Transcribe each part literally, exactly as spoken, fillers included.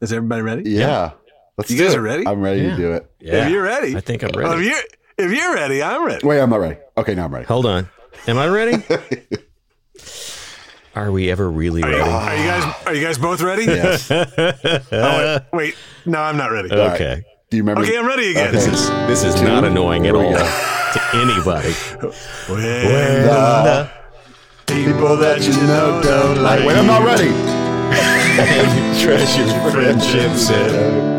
Is everybody ready? Yeah. yeah. Let's you do guys it. are ready? I'm ready yeah. to do it. Yeah. If you're ready. I think I'm ready. Well, if, you're, if you're ready, I'm ready. Wait, I'm not ready. Okay, now I'm ready. Hold on. Am I ready? Are we ever really ready? Are you, are you guys Are you guys both ready? Yes. oh, wait, wait. No, I'm not ready. Okay. Right. Do you remember? Okay, I'm ready again. Okay. This is this is Two. not annoying at Here we all go. to anybody. When The people that you know don't like Wait, I'm not ready. Treasure friendships and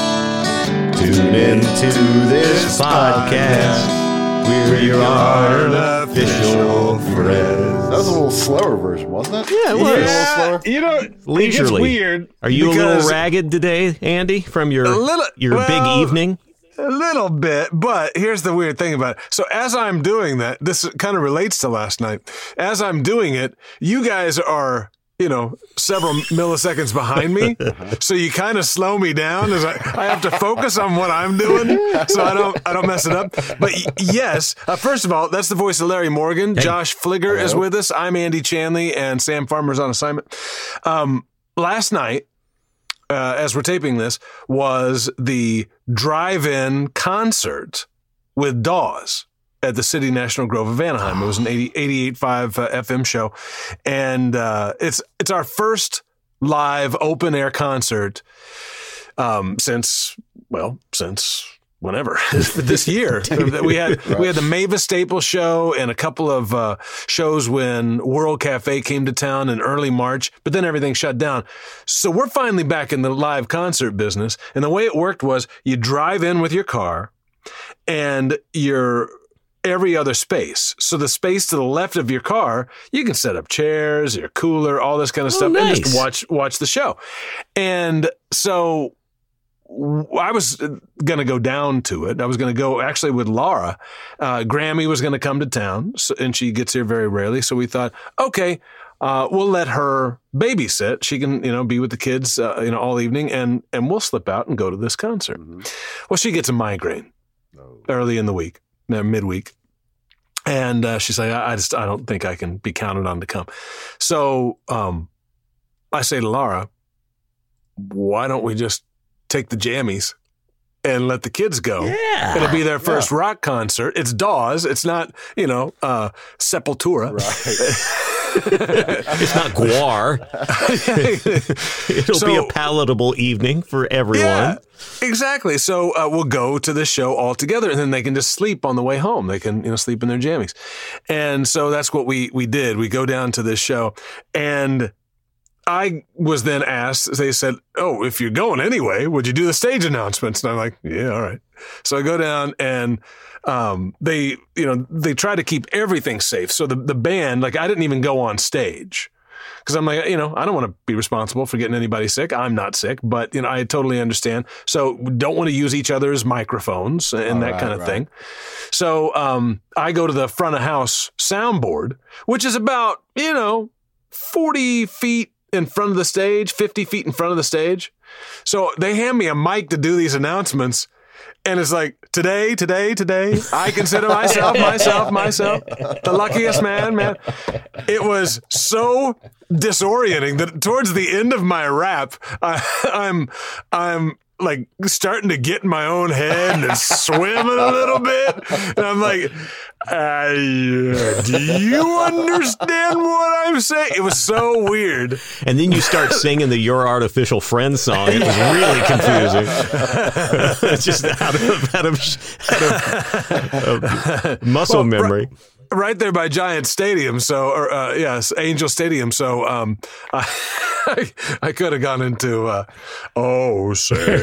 tune into this podcast. We're your artificial friends. That was a little slower version, wasn't it? Yeah, it was. A little slower. You know, it gets Leisurely. weird. Are you a because- little ragged today, Andy, from your A little- your well, big evening? A little bit, but here's the weird thing about it. So as I'm doing that, this kind of relates to last night. As I'm doing it, you guys are, you know, several milliseconds behind me. So you kind of slow me down as I, I have to focus on what I'm doing so I don't I don't mess it up. But y- yes, uh, first of all, that's the voice of Larry Morgan. Hey. Josh Fligger is with us. I'm Andy Chanley, and Sam Farmer's on assignment. Um, last night, Uh, as we're taping this, was the drive-in concert with Dawes at the City National Grove of Anaheim. It was an eighty, eighty-eight point five uh, F M show. And uh, it's it's our first live open-air concert um, since, well, since... whenever this year. we had right. we had the Mavis Staples show and a couple of uh, shows when World Cafe came to town in early March, but then everything shut down. So we're finally back in the live concert business. And the way it worked was you drive in with your car and you're every other space. So the space to the left of your car, you can set up chairs, your cooler, all this kind of Oh, stuff, nice. and just watch watch the show. And so I was going to go down to it. I was going to go actually with Laura. Uh, Grammy was going to come to town, so, and she gets here very rarely. So we thought, okay, uh, we'll let her babysit. She can, you know, be with the kids, uh, you know, all evening, and and we'll slip out and go to this concert. Mm-hmm. Well, she gets a migraine oh. early in the week, uh, midweek. And uh, she's like, I, I just, I don't think I can be counted on to come. So um, I say to Laura, why don't we just take the jammies and let the kids go. Yeah. It'll be their first yeah. rock concert. It's Dawes. It's not, you know, uh, Sepultura. Right. It's not Guar. It'll So- be a palatable evening for everyone. Yeah, exactly. So uh, we'll go to this show all together, and then they can just sleep on the way home. They can, you know, sleep in their jammies. And so that's what we we did. We go down to this show, and I was then asked, they said, oh, if you're going anyway, would you do the stage announcements? And I'm like, yeah, all right. So I go down and um, they, you know, they try to keep everything safe. So the, the band, like I didn't even go on stage because I'm like, you know, I don't want to be responsible for getting anybody sick. I'm not sick, but, you know, I totally understand. So we don't want to use each other's microphones and All that right, kind of right. thing. So um, I go to the front of house soundboard, which is about, you know, forty feet in front of the stage, fifty feet in front of the stage. So they hand me a mic to do these announcements. And it's like, today, today, today, I consider myself, myself, myself, the luckiest man, man. It was so disorienting that towards the end of my rap, I, I'm, I'm like starting to get in my own head and swimming a little bit. And I'm like, uh, do you understand what I'm saying? It was so weird. And then you start singing the Your Artificial Friend song. It was really confusing. It's just out of, out of, out of muscle Well, memory. Right there by Giant Stadium, so or uh, yes, Angel Stadium. So um, I, I, I could have gone into uh, oh, say,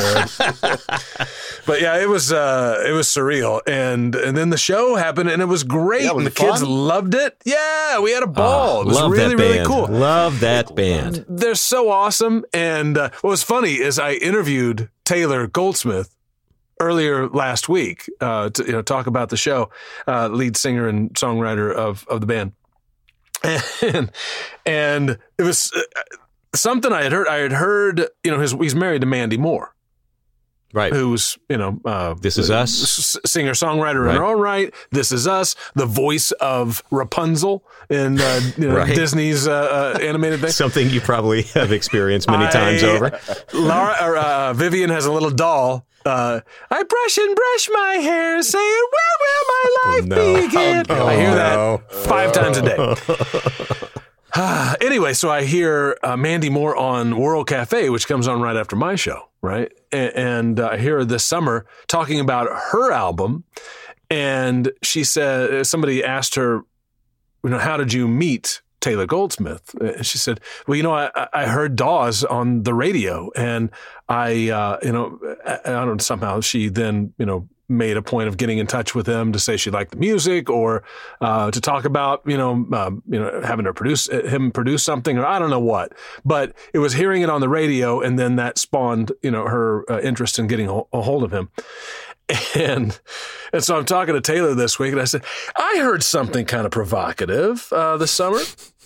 but yeah, it was uh, it was surreal, and and then the show happened, and it was great, Yeah, was and the it fun? kids loved it. Yeah, we had a ball. Oh, it was love really that band. really cool. Love that band. They're so awesome, and uh, what was funny is I interviewed Taylor Goldsmith earlier last week uh, to you know talk about the show, uh, lead singer and songwriter of of the band, and and it was uh, something I had heard. I had heard you know his, he's married to Mandy Moore, Right. who's, you know, uh, This Is Us. s- singer-songwriter Right. in her own right. This Is Us, the voice of Rapunzel in uh, you know, Right. Disney's uh, uh, animated thing. Something you probably have experienced many I- times over. Laura, or, uh, Vivian has a little doll. Uh, I brush and brush my hair, saying, "Where will my life no. begin?" Oh, I hear no. that five times a day. Anyway, so I hear uh, Mandy Moore on World Cafe, which comes on right after my show, right? And, and uh, I hear her this summer talking about her album, and she said somebody asked her, you know, how did you meet Taylor Goldsmith? And she said, well, you know, I, I heard Dawes on the radio, and I, uh, you know, I, I don't know, somehow she then, you know, made a point of getting in touch with him to say she liked the music, or uh, to talk about, you know, um, you know, having her produce him produce something, or I don't know what. But it was hearing it on the radio, and then that spawned, you know, her uh, interest in getting a, a hold of him. And and so I'm talking to Taylor this week, and I said, I heard something kind of provocative uh, this summer.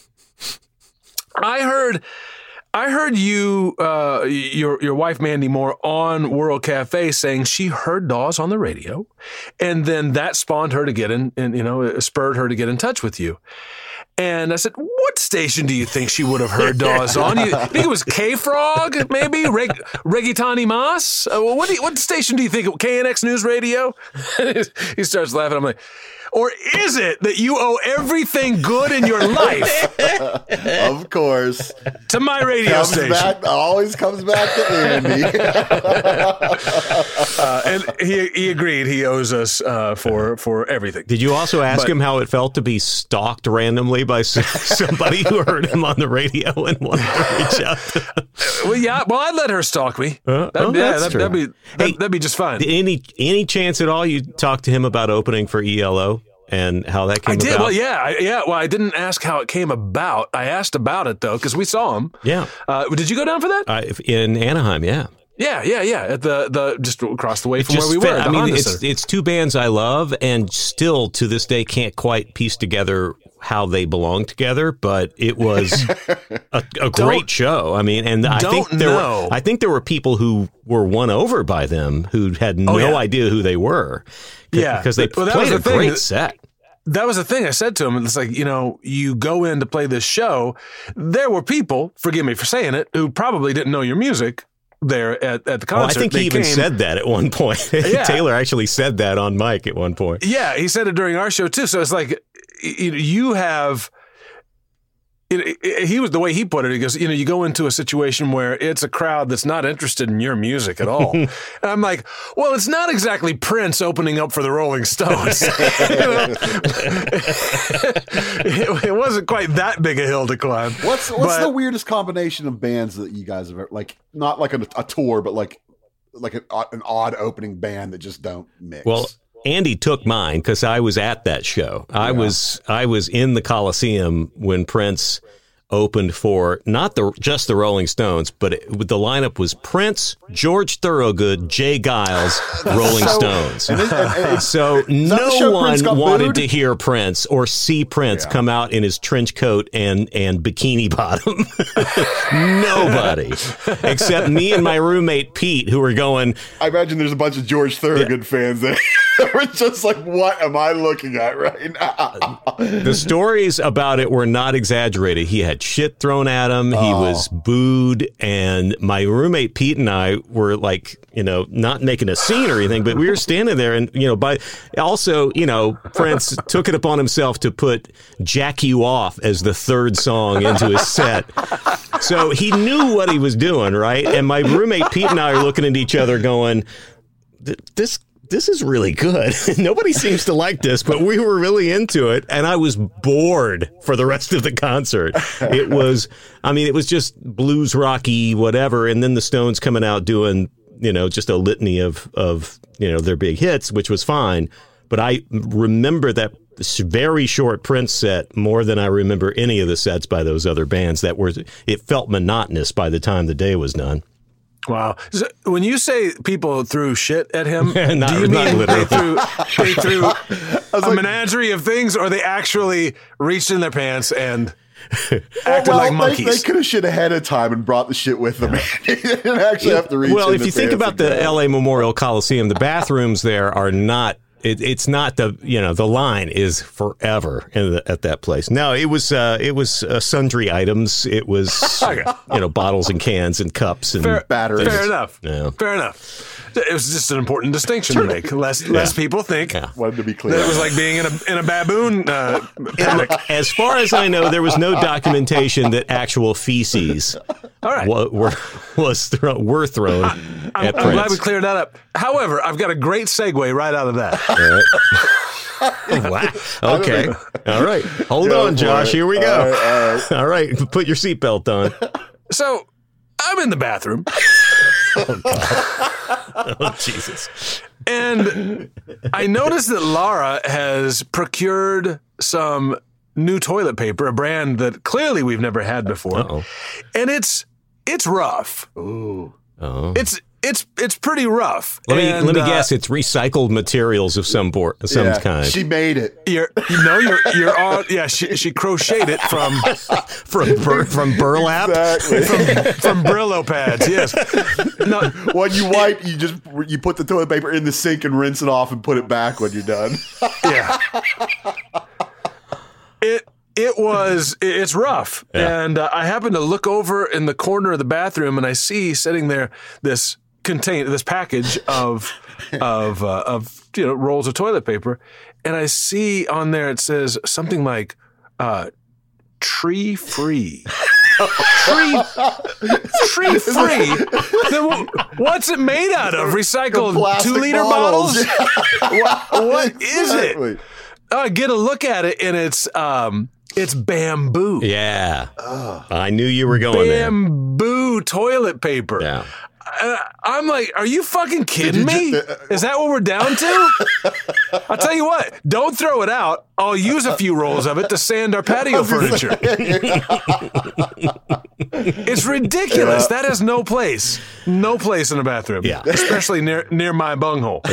I heard. I heard you, uh, your your wife Mandy Moore on World Cafe saying she heard Dawes on the radio, and then that spawned her to get in, and you know, it spurred her to get in touch with you. And I said, what station do you think she would have heard Dawes on? You think it was K-Frog, maybe? Reg- Reggaetoni Mas? Uh, what, do you, what station do you think? K N X News Radio? He starts laughing. I'm like, or is it that you owe everything good in your life Of course. to my radio Comes station? back, always comes back to Andy. Uh, and he he agreed. He owes us uh, for for everything. Did you also ask But- him how it felt to be stalked randomly by s- somebody who heard him on the radio and wanted to reach out to him? Well, yeah. Well, I'd let her stalk me. Uh, That'd, oh, yeah, that's that'd, true. that'd be that'd, Hey, that'd be just fine. Any any chance at all you talked to him about opening for E L O and how that came I did. about? Well, yeah, I, yeah. Well, I didn't ask how it came about. I asked about it though, because we saw him. Yeah. Uh, did you go down for that? Uh, if- in Anaheim, yeah. Yeah, yeah, yeah. At the the just across the way from Just where we fit- were. At the I mean, Honda it's Center. it's two bands I love, and still to this day can't quite piece together how they belong together. But it was a, a great show. I mean, and I think don't there know. were I think there were people who were won over by them who had no Oh, yeah. idea who they were. C- Yeah. because they Well, that was played a the thing. great set. That was the thing I said to him. It's like, you know, you go in to play this show. There were people, forgive me for saying it, who probably didn't know your music there at, at the concert. Well, I think he They even came- said that at one point. Yeah. Taylor actually said that on mic at one point. Yeah, he said it during our show too. So it's like you, you have. It, it, he was the way he put it. He goes, you know, you go into a situation where it's a crowd that's not interested in your music at all. And I'm like, well, it's not exactly Prince opening up for the Rolling Stones. You know? it, it wasn't quite that big a hill to climb. What's what's But- the weirdest combination of bands that you guys have ever, like, not like a, a tour, but like like an, an odd opening band that just don't mix? Well, Andy took mine because I was at that show. I Yeah. was I was in the Coliseum when Prince opened for not the just the Rolling Stones, but it, the lineup was Prince, George Thorogood, Jay Giles, Rolling So- Stones. and it- and it's- So that the no show one Prince got wanted booed? to hear Prince or see Prince Yeah. come out in his trench coat and, and bikini bottom. Nobody, except me and my roommate Pete, who were going, I imagine there's a bunch of George Thorogood fans there. We're just like, what am I looking at right now? the stories about it were not exaggerated. He had shit thrown at him. He Oh. was booed. And my roommate Pete and I were like, you know, not making a scene or anything, but we were standing there and, you know, by also, you know, Prince took it upon himself to put Jack You Off as the third song into his set. So he knew what he was doing, right? And my roommate Pete and I are looking at each other going, "Th- this this is really good. Nobody seems to like this, but we were really into it. And I was bored for the rest of the concert. It was, I mean, it was just blues rocky, whatever. And then the Stones coming out doing, you know, just a litany of, of, you know, their big hits, which was fine. But I remember that very short Prince set more than I remember any of the sets by those other bands that were, it felt monotonous by the time the day was done. Wow. So when you say people threw shit at him, Not- do you not mean literally. they threw, they threw a menagerie of things, or they actually reached in their pants and acting well, like they, monkeys. they could have shit ahead of time and brought the shit with them. They didn't actually have to reach. Well, in if the you think pants about and the grab it. L A Memorial Coliseum, the bathrooms there are not. It, it's not the you know the line is forever in the, at that place. No, it was uh, it was uh, sundry items. It was you know bottles and cans and cups and Fair, batteries. Fair enough. Yeah. Fair enough. It was just an important distinction to make. Less less people think Yeah. Wanted to be clear. that it was like being in a in a baboon uh, paddock. As far as I know, there was no documentation that actual feces All right. wa- were was thro- were thrown I'm, at I'm glad we Prince. cleared that up. However, I've got a great segue right out of that. Wow. Okay. All right. Hold Go on, for Josh. it. Here we All go. right, all right. All right. Put your seatbelt on. So I'm in the bathroom. Oh, Jesus. And I noticed that Laura has procured some new toilet paper, a brand that clearly we've never had before. Uh-oh. And it's it's rough. Ooh. Oh. It's it's it's pretty rough. Let me And, let me uh, guess. It's recycled materials of some por- some Yeah, kind she made it. You're, you know, you're you're on. Yeah, she she crocheted it from from bur- from burlap. Exactly. from from Brillo pads. Yes. No, When you wipe, you just you put the toilet paper in the sink and rinse it off and put it back when you're done. yeah. It it was it's rough, Yeah. and uh, I happened to look over in the corner of the bathroom, and I see sitting there this contain this package of of uh, of you know rolls of toilet paper, and I see on there it says something like uh, tree free. Tree, tree free. Then wh- what's it made out of? Recycled Plastic two liter bottles? bottles. what what is it? Exactly. I get a look at it, and it's um, it's bamboo. Yeah. I knew you were going Bamboo toilet paper. there. Yeah. Uh, I'm like, are you fucking kidding you me? ju- uh, Is that what we're down to? I'll tell you what, don't throw it out. I'll use a few rolls of it to sand our patio furniture. It's ridiculous. That has no place. No place in a bathroom. Yeah. Especially near near my bunghole.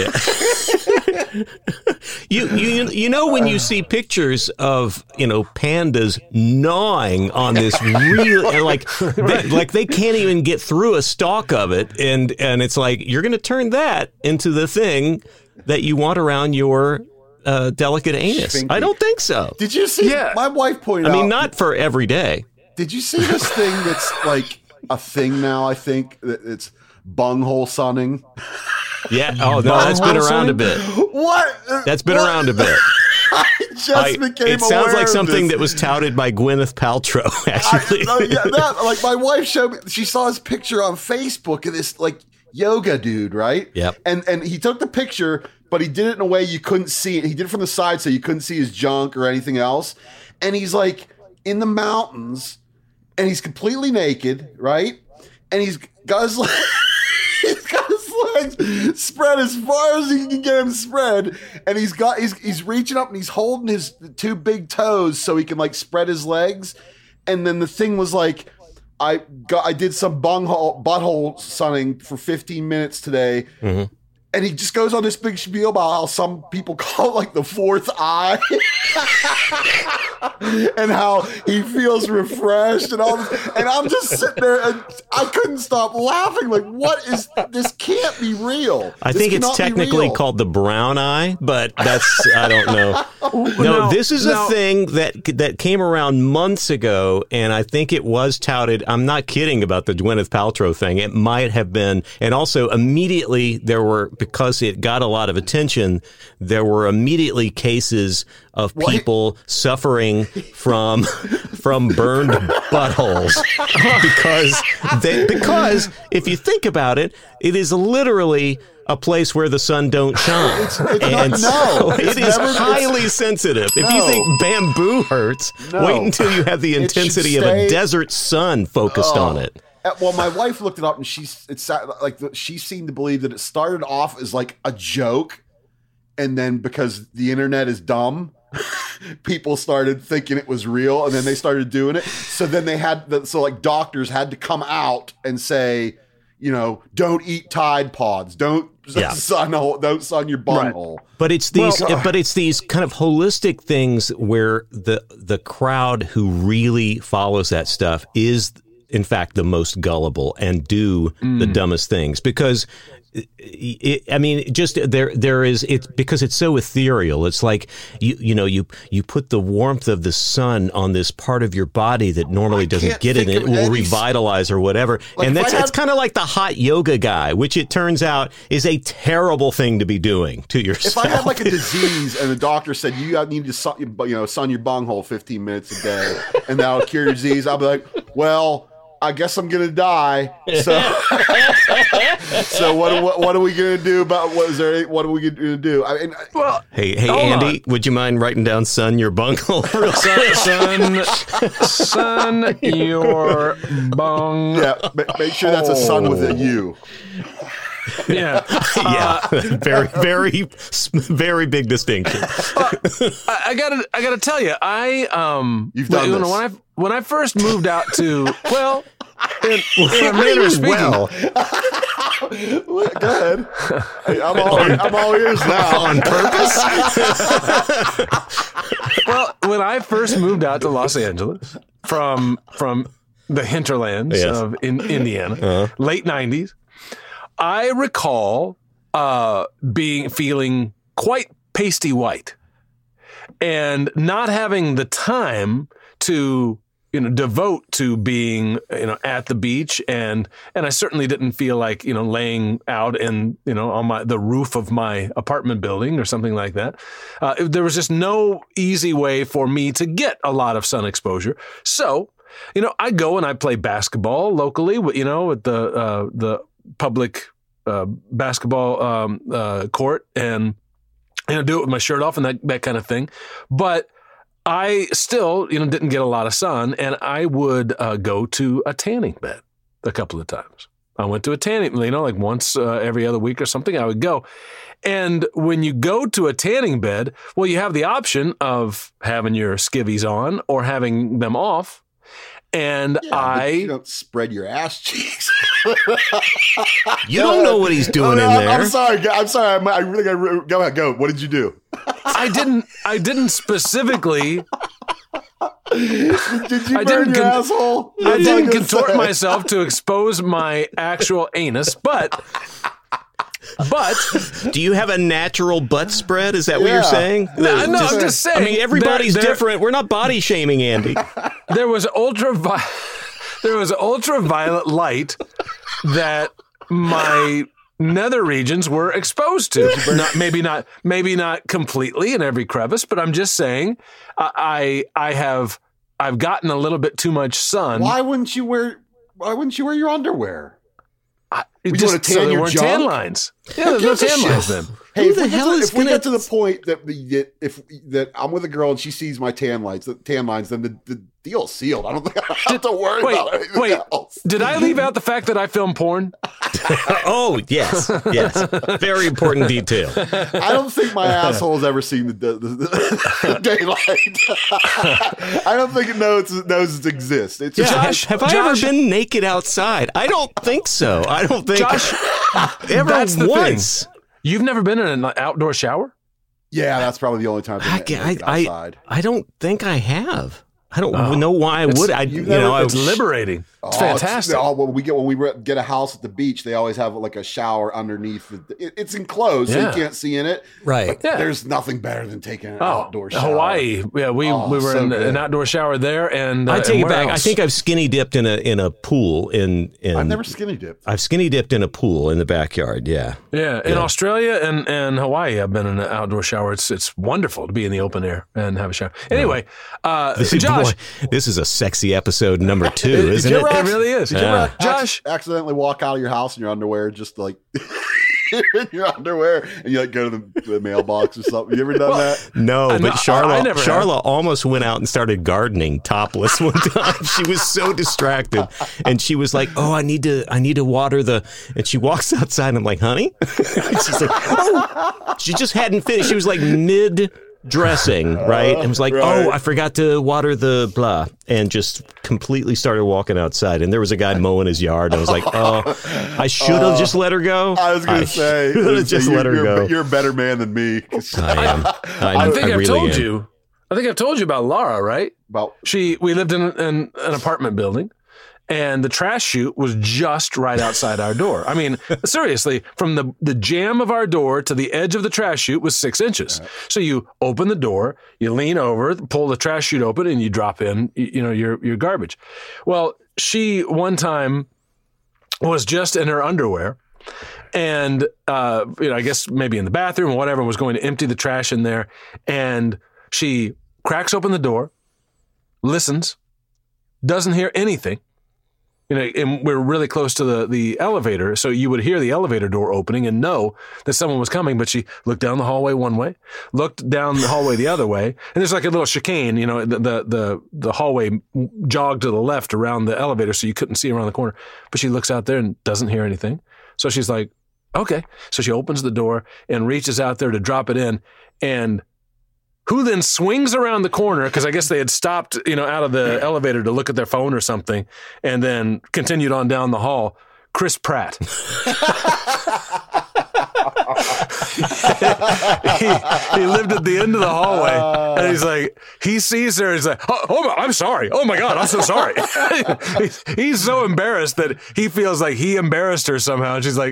You you you know when you see pictures of you know pandas gnawing on this real and like they, like they can't even get through a stalk of it, and and it's like you're going to turn that into the thing that you want around your uh, delicate anus. Sphinky. I don't think so. Did you see? Yeah. My wife pointed I out. mean, not for every day. Did you see this thing that's like a thing now? I think that it's bunghole sunning. Yeah. Oh no, that's been around a bit. What? That's been What? around a bit. I just I, became it sounds aware like of something this. that was touted by Gwyneth Paltrow. I, Actually, no, yeah, that, like my wife showed me. She saw his picture on Facebook of this like yoga dude, right? Yep. And and he took the picture, but he did it in a way you couldn't see it. He did it from the side, so you couldn't see his junk or anything else. And he's like in the mountains, and he's completely naked, right? And he's got his legs, he's got his legs spread as far as he can get him spread, and he's got he's he's reaching up and he's holding his two big toes so he can like spread his legs. And then the thing was like, I got I did some bunghole butthole sunning for fifteen minutes today. Mm-hmm. And he just goes on this big spiel about how some people call it like the fourth eye. And how he feels refreshed and all this. And I'm just sitting there and I couldn't stop laughing. Like, what is this? Can't be real. I This think it's cannot be technically real. called the brown eye, but that's I don't know. No, No, this is no. a thing that that came around months ago, and I think it was touted. I'm not kidding about the Gwyneth Paltrow thing. It might have been, and also immediately there were, because it got a lot of attention, there were immediately cases of What? people suffering from from burned buttholes because they, because if you think about it, it is literally a place where the sun don't shine. It's- it's and not- so no, it's it is never- it's- highly sensitive. If you No. think bamboo hurts, No. wait until you have the It should intensity of stay- a desert sun focused Oh. on it. Uh, Well, my wife looked it up, and she's it's like the, she seemed to believe that it started off as like a joke, and then because the internet is dumb, people started thinking it was real, and then they started doing it. So then they had the, so like doctors had to come out and say, you know, don't eat Tide Pods, don't Yeah. sun hole, don't sun your bunghole. But it's these, Well, but it's these kind of holistic things where the the crowd who really follows that stuff is, in fact, the most gullible and do mm. the dumbest things because. It, I mean, just there. There is it because it's so ethereal. It's like you, you know, you you put the warmth of the sun on this part of your body that normally doesn't get it, and it will any, revitalize or whatever. Like and that's it's kind of like the hot yoga guy, which it turns out is a terrible thing to be doing to yourself. If I had like a disease and the doctor said you need to sun, you know, sun your bunghole fifteen minutes a day and that'll cure your disease, I'll be like, well. I guess I'm gonna die. So, so what, what? What are we gonna do about? What is there? What are we gonna do? I mean, well, hey, hey, Andy, on. Would you mind writing down "son your bunghole"? son, son your bung. Yeah, make sure that's a son with a U. Yeah, yeah, uh, very, very, very big distinction. Uh, I, I gotta, I gotta tell you, I um, you've done when, this. when I when I first moved out to well, in, in a manner of speaking. Well. Go ahead. Hey, I'm all, I'm all ears now. On purpose. Well, when I first moved out to Los Angeles from from the hinterlands yes. of in, Indiana, uh-huh. late nineties. I recall uh, being feeling quite pasty white and not having the time to, you know, devote to being, you know, at the beach. And, and I certainly didn't feel like, you know, laying out in, you know, on my, the roof of my apartment building or something like that. Uh, there was just no easy way for me to get a lot of sun exposure. So, you know, I go and I play basketball locally, you know, at the, uh, the, public uh, basketball um, uh, court and you know do it with my shirt off and that that kind of thing. But I still you know didn't get a lot of sun, and I would uh, go to a tanning bed a couple of times. I went to a tanning, you know, like once uh, every other week or something. I would go, and when you go to a tanning bed, well, you have the option of having your skivvies on or having them off. And yeah, I you don't spread your ass cheeks. You don't know what he's doing oh, in I'm, there. I'm sorry. I'm sorry. I'm, I really got go ahead. Go. What did you do? I didn't. I didn't specifically. Did you I burn didn't your con- asshole? I That's didn't all I'm contort say. myself to expose my actual anus, but. But do you have a natural butt spread? Is that what Yeah. you're saying? No, no, I'm just saying. I mean, everybody's there, there, different. We're not body shaming, Andy. There was ultraviolet. There was ultraviolet light that my nether regions were exposed to. Not, maybe not. Maybe not completely in every crevice, but I'm just saying. I I have I've gotten a little bit too much sun. Why wouldn't you wear? Why wouldn't you wear your underwear? I, it We just wanna tan so there your weren't junk? tan lines. Yeah, there's no gives a tan shit? lines then. Hey, Who if the we, get hell to, is if we gonna- get to the point that we get if that I'm with a girl and she sees my tan lines, the tan lines, then the, the deal's sealed. I don't think I have to worry Wait, about anything wait. else. Did I leave out the fact that I film porn? Oh, yes. Yes. Very important detail. I don't think my asshole's ever seen the, the, the, the daylight. I don't think it knows it knows it exists. It's Yeah, just, Josh, have I Josh- ever been naked outside? I don't think so. I don't think Josh, ever that's the once. thing. You've never been in an outdoor shower? yeah, that's probably the only time I, I've been I, naked I, outside. I don't think I have. I don't know why I would. I, you you've know, never- I It's liberating. It's Oh, fantastic. oh, when we get when we re- get a house at the beach, they always have like a shower underneath. The, it, it's enclosed, so Yeah. you can't see in it. right. Yeah. There's nothing better than taking an Oh, outdoor shower. Hawaii. Yeah, we, Oh, we were so in good. an outdoor shower there, and uh, I take and it where back. I else? think I've skinny dipped in a in a pool in in. I've never skinny dipped. I've skinny dipped in a pool in the backyard. Yeah. Yeah, in Yeah. Australia and, and Hawaii, I've been in an outdoor shower. It's it's wonderful to be in the open air and have a shower. Anyway, uh, This is, Josh, boy, this is a sexy episode number two, Did isn't you it? ever it really is. Did you Yeah. ever ac- Josh, accidentally walk out of your house in your underwear, just like in your underwear, and you like go to the, the mailbox or something? You ever done Well, that? No, I but know- I- Charla, I never have. Charla almost went out and started gardening topless one time. She was so distracted, and she was like, "Oh, I need to, I need to water the." And she walks outside, and I'm like, "Honey," and she's like, "Oh," she just hadn't finished. She was like mid dressing, right? And was like, Right. oh, I forgot to water the blah, and just completely started walking outside. And there was a guy mowing his yard. And I was like, oh, I should have uh, just let her go. I was going to say, should have just you're, let her you're, go. You're a better man than me. I am. I, I think I I've really told am. you. I think I've told you about Laura, right? About She, we lived in, in an apartment building, and the trash chute was just right outside our door. I mean, seriously, from the, the jamb of our door to the edge of the trash chute was six inches. Right. So you open the door, you lean over, pull the trash chute open, and you drop in, you, you know, your your garbage. Well, she one time was just in her underwear, and uh, you know, I guess maybe in the bathroom or whatever, was going to empty the trash in there, and she cracks open the door, listens, doesn't hear anything. You know, and we're really close to the, the elevator, so you would hear the elevator door opening and know that someone was coming, but she looked down the hallway one way, looked down the hallway the other way, and there's like a little chicane, you know, the, the, the, the hallway jogged to the left around the elevator, so you couldn't see around the corner, but she looks out there and doesn't hear anything. So she's like, okay. So she opens the door and reaches out there to drop it in, and who then swings around the corner, because I guess they had stopped, you know, out of the elevator to look at their phone or something, and then continued on down the hall. Chris Pratt. he, he lived at the end of the hallway, and he's like, he sees her, he's like, oh, oh my, I'm sorry. Oh my God, I'm so sorry. he's, he's so embarrassed that he feels like he embarrassed her somehow, and she's like,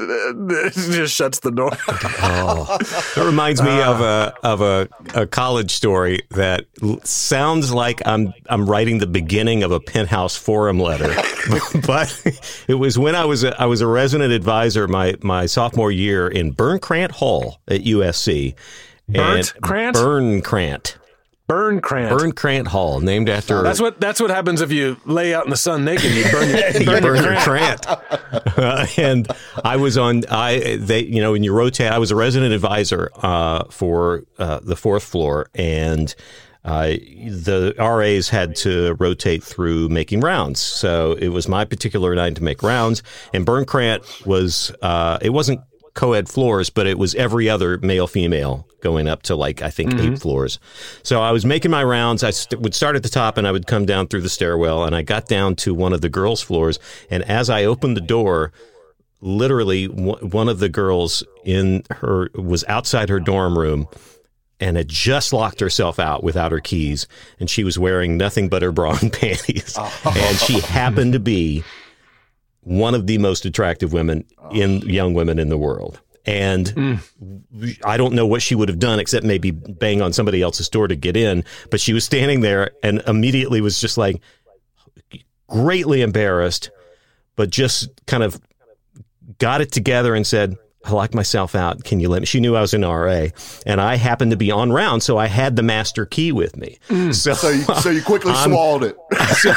just shuts the door. Oh, that reminds me uh, of a of a, a college story that sounds like I'm I'm writing the beginning of a Penthouse forum letter, but it was when I was a, I was a resident advisor my my sophomore year in Burncrant Hall at U S C. Burnt Crant? Burncrant. Burncrant. Burncrant Hall, named after. That's what that's what happens if you lay out in the sun naked. You burn your, you burn burn your your crant. Uh, and I was on. I they you know when you rotate. I was a resident advisor uh, for uh, the fourth floor, and uh, the R As had to rotate through making rounds. So it was my particular night to make rounds, and Burncrant was. Uh, it wasn't co-ed floors, but it was every other male female going up to like I think mm-hmm. eight floors. So I was making my rounds. I st- would start at the top and I would come down through the stairwell, and I got down to one of the girls' floors, and as I opened the door, literally w- one of the girls in her was outside her dorm room and had just locked herself out without her keys, and she was wearing nothing but her bra and panties. Oh. And she happened to be one of the most attractive women in young women in the world. And mm. I don't know what she would have done except maybe bang on somebody else's door to get in. But she was standing there and immediately was just like greatly embarrassed, but just kind of got it together and said, I locked myself out. Can you let me? She knew I was an R A, and I happened to be on round, so I had the master key with me. Mm. So, so, you, so you quickly um, swallowed it. So,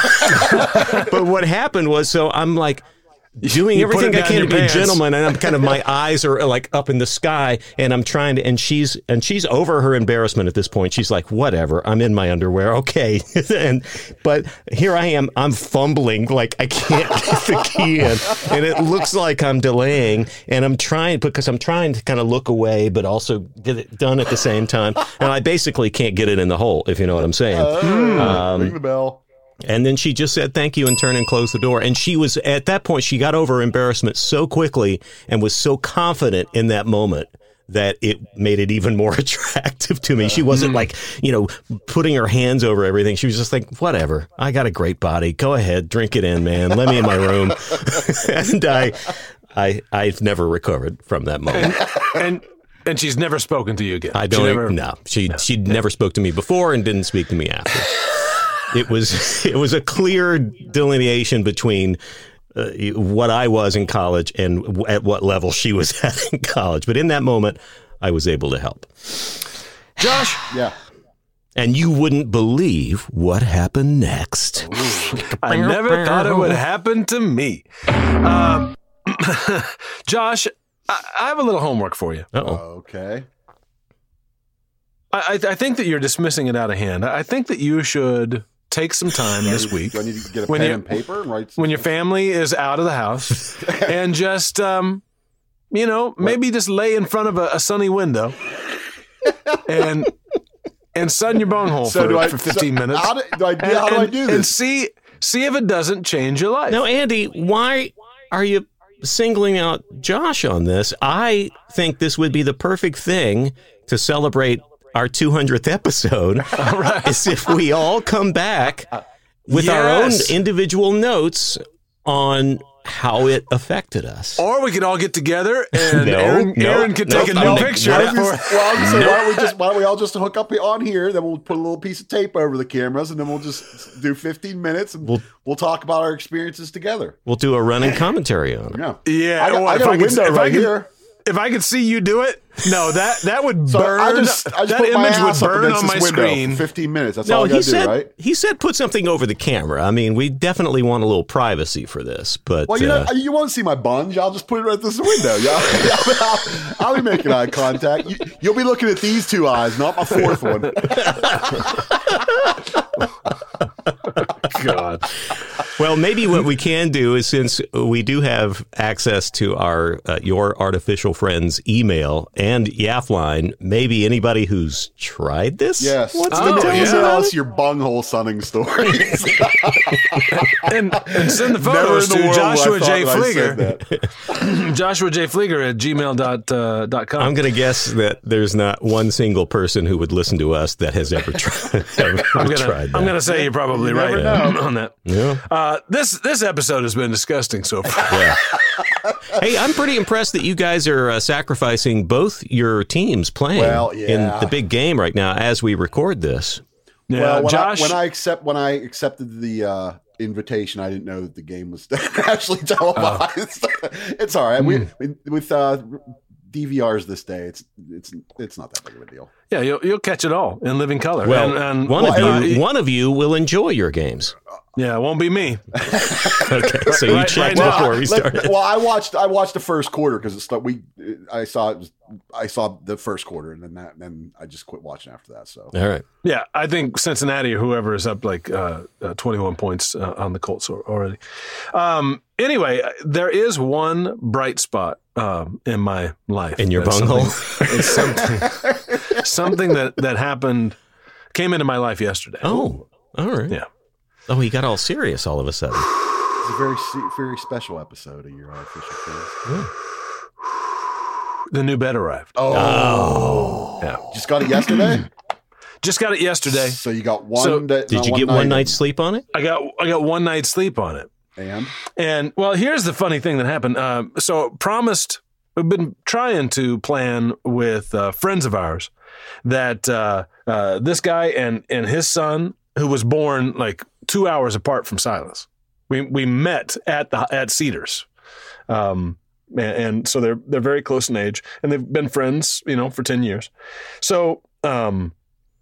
but what happened was, so I'm like, doing you everything I can to be pants. a gentleman, and I'm kind of my eyes are like up in the sky, and I'm trying to, and she's and she's over her embarrassment at this point. She's like, whatever, I'm in my underwear, okay. and but here I am, I'm fumbling like I can't get the key in, and it looks like I'm delaying, and I'm trying because I'm trying to kind of look away, but also get it done at the same time, and I basically can't get it in the hole, if you know what I'm saying. Uh, um, ring the bell. And then she just said thank you and turned and closed the door. And she was, at that point, she got over her embarrassment so quickly and was so confident in that moment that it made it even more attractive to me. She wasn't like, you know, putting her hands over everything. She was just like, whatever, I got a great body. Go ahead, drink it in, man. Let me in my room. And I, I, I've never recovered from that moment. And, and and she's never spoken to you again. I don't. She never, no, she no. she never spoke to me before and didn't speak to me after. It was it was a clear delineation between uh, what I was in college and w- at what level she was at in college. But in that moment, I was able to help. Josh, yeah, and you wouldn't believe what happened next. I never thought it would happen to me. Um, Josh, I, I have a little homework for you. Uh-oh. Okay. I, I think that you're dismissing it out of hand. I think that you should take some time this week. Do I need to get a when pen you- and paper and write when your family is out of the house and just, um, you know, maybe just lay in front of a, a sunny window and and sun your bunghole So for, do I- for fifteen so minutes. how do- do I- and, how do I and- do this? And see see if it doesn't change your life. Now, Andy, why are you singling out Josh on this? I think this would be the perfect thing to celebrate our two hundredth episode. Right. Is if we all come back with our own Yes. individual notes on how it affected us. Or we could all get together and No, Aaron, no, Aaron could no, take a no, new no, picture. Why don't we for- just- well, I was gonna say, why don't we just why don't we all just hook up on here? Then we'll put a little piece of tape over the cameras, and then we'll just do fifteen minutes, and we'll, we'll talk about our experiences together. We'll do a running commentary on it. Yeah, Yeah, I got, well, I if got I a could- window if I right could- here. If I could see you do it, no, that that would So burn. I just I just that put my image would ass up burn against on my this window screen. for fifteen minutes. That's No, all I he got to do, said right? he said put something over the camera. I mean, we definitely want a little privacy for this, but Well, you uh, know, you won't see my bunge. I'll just put it right this window. Yeah, I'll, I'll be making eye contact. You, you'll be looking at these two eyes, not my fourth one. God. well, maybe what we can do is, since we do have access to our uh, your artificial friend's email and Yaf line, maybe anybody who's tried this Yes. wants Oh, to tell yeah. us Tell about us it? your bunghole sunning stories. And, and send the Never photos in the to world Joshua would I J. thought that I said Flieger. that. Joshua J. Flieger at gmail dot, uh, dot com. I'm going to guess that there's not one single person who would listen to us that has ever, tried ever I'm gonna, tried that. I'm gonna say you're probably You right never on that. Yeah. Uh, this this episode has been disgusting so far. Yeah. Hey, I'm pretty impressed that you guys are uh, sacrificing both your teams playing Well, yeah. in the big game right now as we record this. Yeah, well, when, Josh. I, when I accept when I accepted the uh, invitation, I didn't know that the game was actually televised. It's all right. Mm. We with uh, D V Rs this day, it's it's it's not that big of a deal. yeah, you'll you'll catch it all in living color. Well, and, and one well, of you, uh, one of you will enjoy your games. yeah, it won't be me. Okay, so you Right- checked right now, before we Let- started. well, I watched I watched the first quarter because it's like we I saw it was, I saw the first quarter and then that then I just quit watching after that. So All right. Yeah, I think Cincinnati or whoever is up like uh, uh, twenty-one points uh, on the Colts already. Um, anyway, there is one bright spot um, in my life. In your That's bunghole? something- It's something, something that, that happened, came into my life yesterday. Oh, all right. Yeah. Oh, he got all serious all of a sudden. it's a very se- very special episode of your official friends. The new bed arrived. Oh, Yeah. just got it yesterday. Just got it yesterday. So you got one. So, day, Did not you get night one night's sleep on it? I got I got one night's sleep on it. And And well, here's the funny thing that happened. Uh, so promised, we've been trying to plan with uh, friends of ours that uh, uh, this guy and and his son, who was born like two hours apart from Silas, we we met at the at Cedars, um, and, and so they're they're very close in age, and they've been friends, you know, for ten years. So. Um,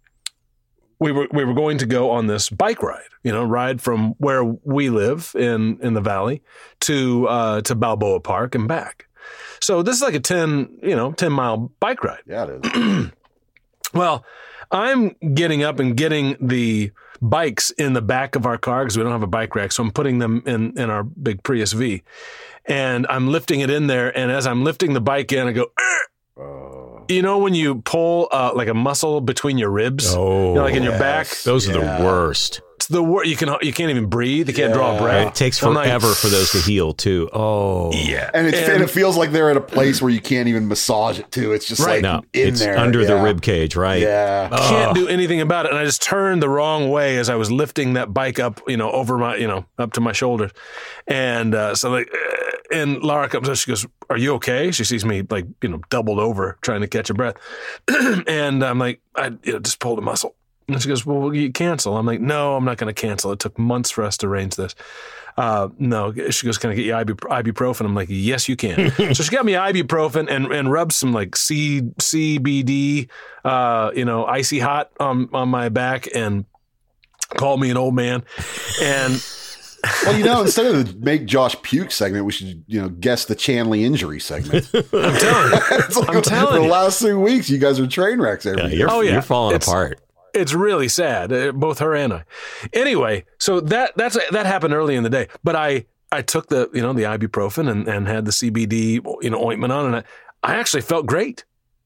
We were we were going to go on this bike ride, you know, ride from where we live in, in the valley to uh, to Balboa Park and back. So this is like a ten, you know, ten mile bike ride. yeah, it is. Well, I'm getting up and getting the bikes in the back of our car because we don't have a bike rack. So I'm putting them in, in our big Prius V, and I'm lifting it in there. And as I'm lifting the bike in, I go, "Arr!" Uh, You know, when you pull uh, like a muscle between your ribs, Oh, you know, like in your yes. back. Those are Yeah. the worst. It's the wor- you can you can't even breathe. You can't draw a Yeah. breath. It takes I'm like, forever for those to heal, too. Oh. Yeah, and, it's, and, And- it feels like they're at a place where you can't even massage it too. It's just Right. like No, in it's there under the yeah. rib cage, right? Yeah. can't do anything about it. And I just turned the wrong way as I was lifting that bike up, you know, over my, you know, up to my shoulders. And uh, so like, uh, and Laura comes up, she goes, "Are you okay?" She sees me like, you know, doubled over trying to catch a breath. And I'm like, I you know, just pulled a muscle. And she goes, "Well, will you cancel?" I'm like, "No, I'm not going to cancel. It took months for us to arrange this." Uh, no, she goes, "Can I get you ibu- ibuprofen?" I'm like, "Yes, you can." So she got me ibuprofen and, and rubbed some like C, C B D, uh, you know, icy hot on, on my back and called me an old man. And Well, you know, instead of the make Josh puke segment, we should, you know, guess the Chanley injury segment. I'm telling you, It's like I'm for telling the you. last two weeks, you guys are train wrecks every Yeah, year. you're, Oh, yeah. you're falling It's- apart. It's really sad, uh, both her and I. Anyway, so that that's that happened early in the day. But I I took the you know the ibuprofen and, and had the C B D you know ointment on, and I, I actually felt great.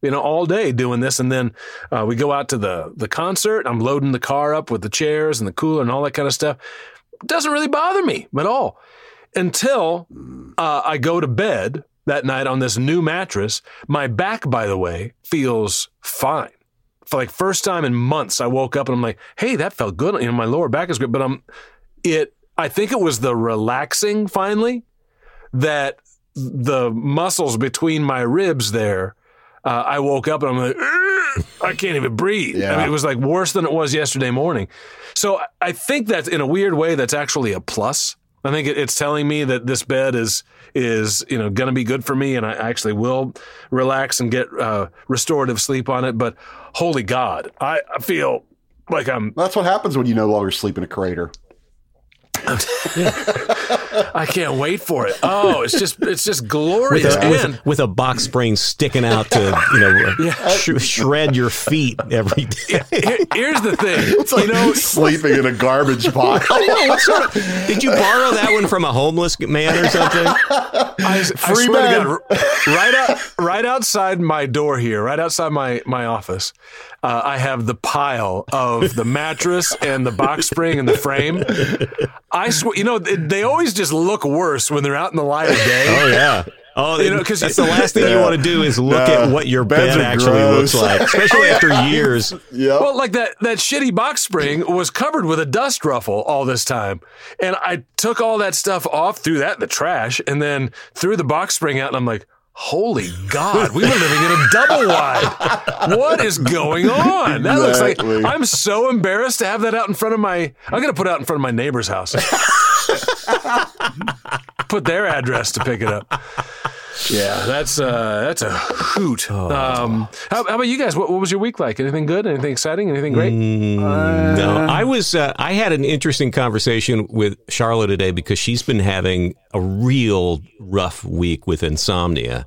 you know, all day doing this. And then uh, we go out to the, the concert. I'm loading the car up with the chairs and the cooler and all that kind of stuff. It doesn't really bother me at all until uh, I go to bed that night on this new mattress. My back, by the way, feels fine. For like first time in months, I woke up and I'm like, hey, that felt good. You know, my lower back is good, but I'm it. I think it was the relaxing finally that the muscles between my ribs there. Uh, I woke up and I'm like, I can't even breathe. Yeah. I mean, it was like worse than it was yesterday morning. So I think that in a weird way, that's actually a plus. I think it's telling me that this bed is is you know going to be good for me, and I actually will relax and get uh, restorative sleep on it. But holy God, I, I feel like I'm. That's what happens when you no longer sleep in a crater. I can't wait for it. Oh, it's just it's just glorious. With a, with, with a box spring sticking out to you know Yeah. sh- shred your feet every day. Here- here's the thing, It's like you know. sleeping in a garbage pile. I know, what sort of, did you borrow that one from a homeless man or something? I, I Free swear man. to God, right out, right outside my door here, right outside my my office, uh, I have the pile of the mattress and the box spring and the frame. I swear, you know, they, they always just look worse when they're out in the light of day. Oh yeah. Oh, You know, 'cause that's you- the last thing you Yeah. want to do is look No, at what your beds bed are actually gross. looks like, especially after years. Yep. Well, like that that shitty box spring was covered with a dust ruffle all this time. And I took all that stuff off, threw that in the trash, and then threw the box spring out, and I'm like, holy God, we were living in a double wide. What is going on? That looks Exactly. like I'm so embarrassed to have that out in front of my I'm gonna put it out in front of my neighbor's house. Put their address to pick it up. Yeah, that's uh, that's a hoot. Um, how, how about you guys? What, what was your week like? Anything good? Anything exciting? Anything great? No, I was. Uh, I had an interesting conversation with Charlotte today because she's been having a real rough week with insomnia,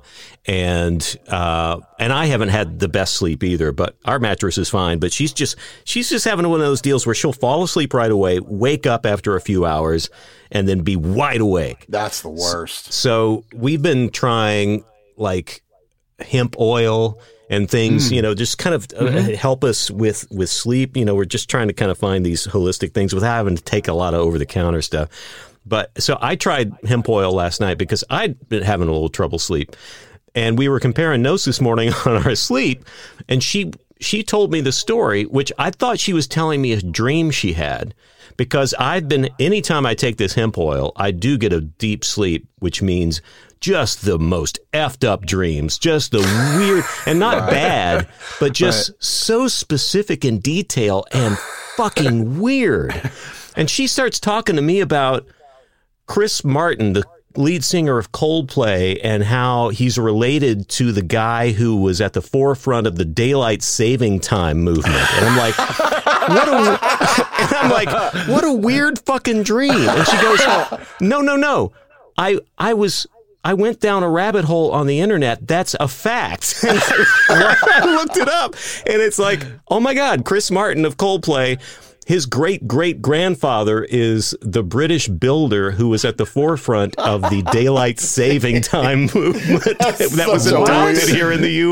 and uh, and I haven't had the best sleep either. But our mattress is fine. But she's just she's just having one of those deals where she'll fall asleep right away, wake up after a few hours, and then be wide awake. That's the worst. So we've been trying like hemp oil and things, mm. you know, just kind of uh, mm-hmm. help us with, with sleep. You know, we're just trying to kind of find these holistic things without having to take a lot of over the counter stuff. But so I tried hemp oil last night because I'd been having a little trouble sleep, and we were comparing notes this morning on our sleep, and she she told me the story, which I thought she was telling me a dream she had. Because I've been, anytime I take this hemp oil, I do get a deep sleep, which means just the most effed up dreams, just the weird, and not bad, but just right. so specific in detail and fucking weird. And she starts talking to me about Chris Martin, the lead singer of Coldplay, and how he's related to the guy who was at the forefront of the daylight saving time movement. And I'm like, what a, and I'm like, what a weird fucking dream. And she goes, no, no, no. I, I was, I went down a rabbit hole on the internet. That's a fact. And I looked it up, and it's like, oh my God, Chris Martin of Coldplay. His great-great-grandfather is the British builder who was at the forefront of the daylight saving time movement that was adopted here in the U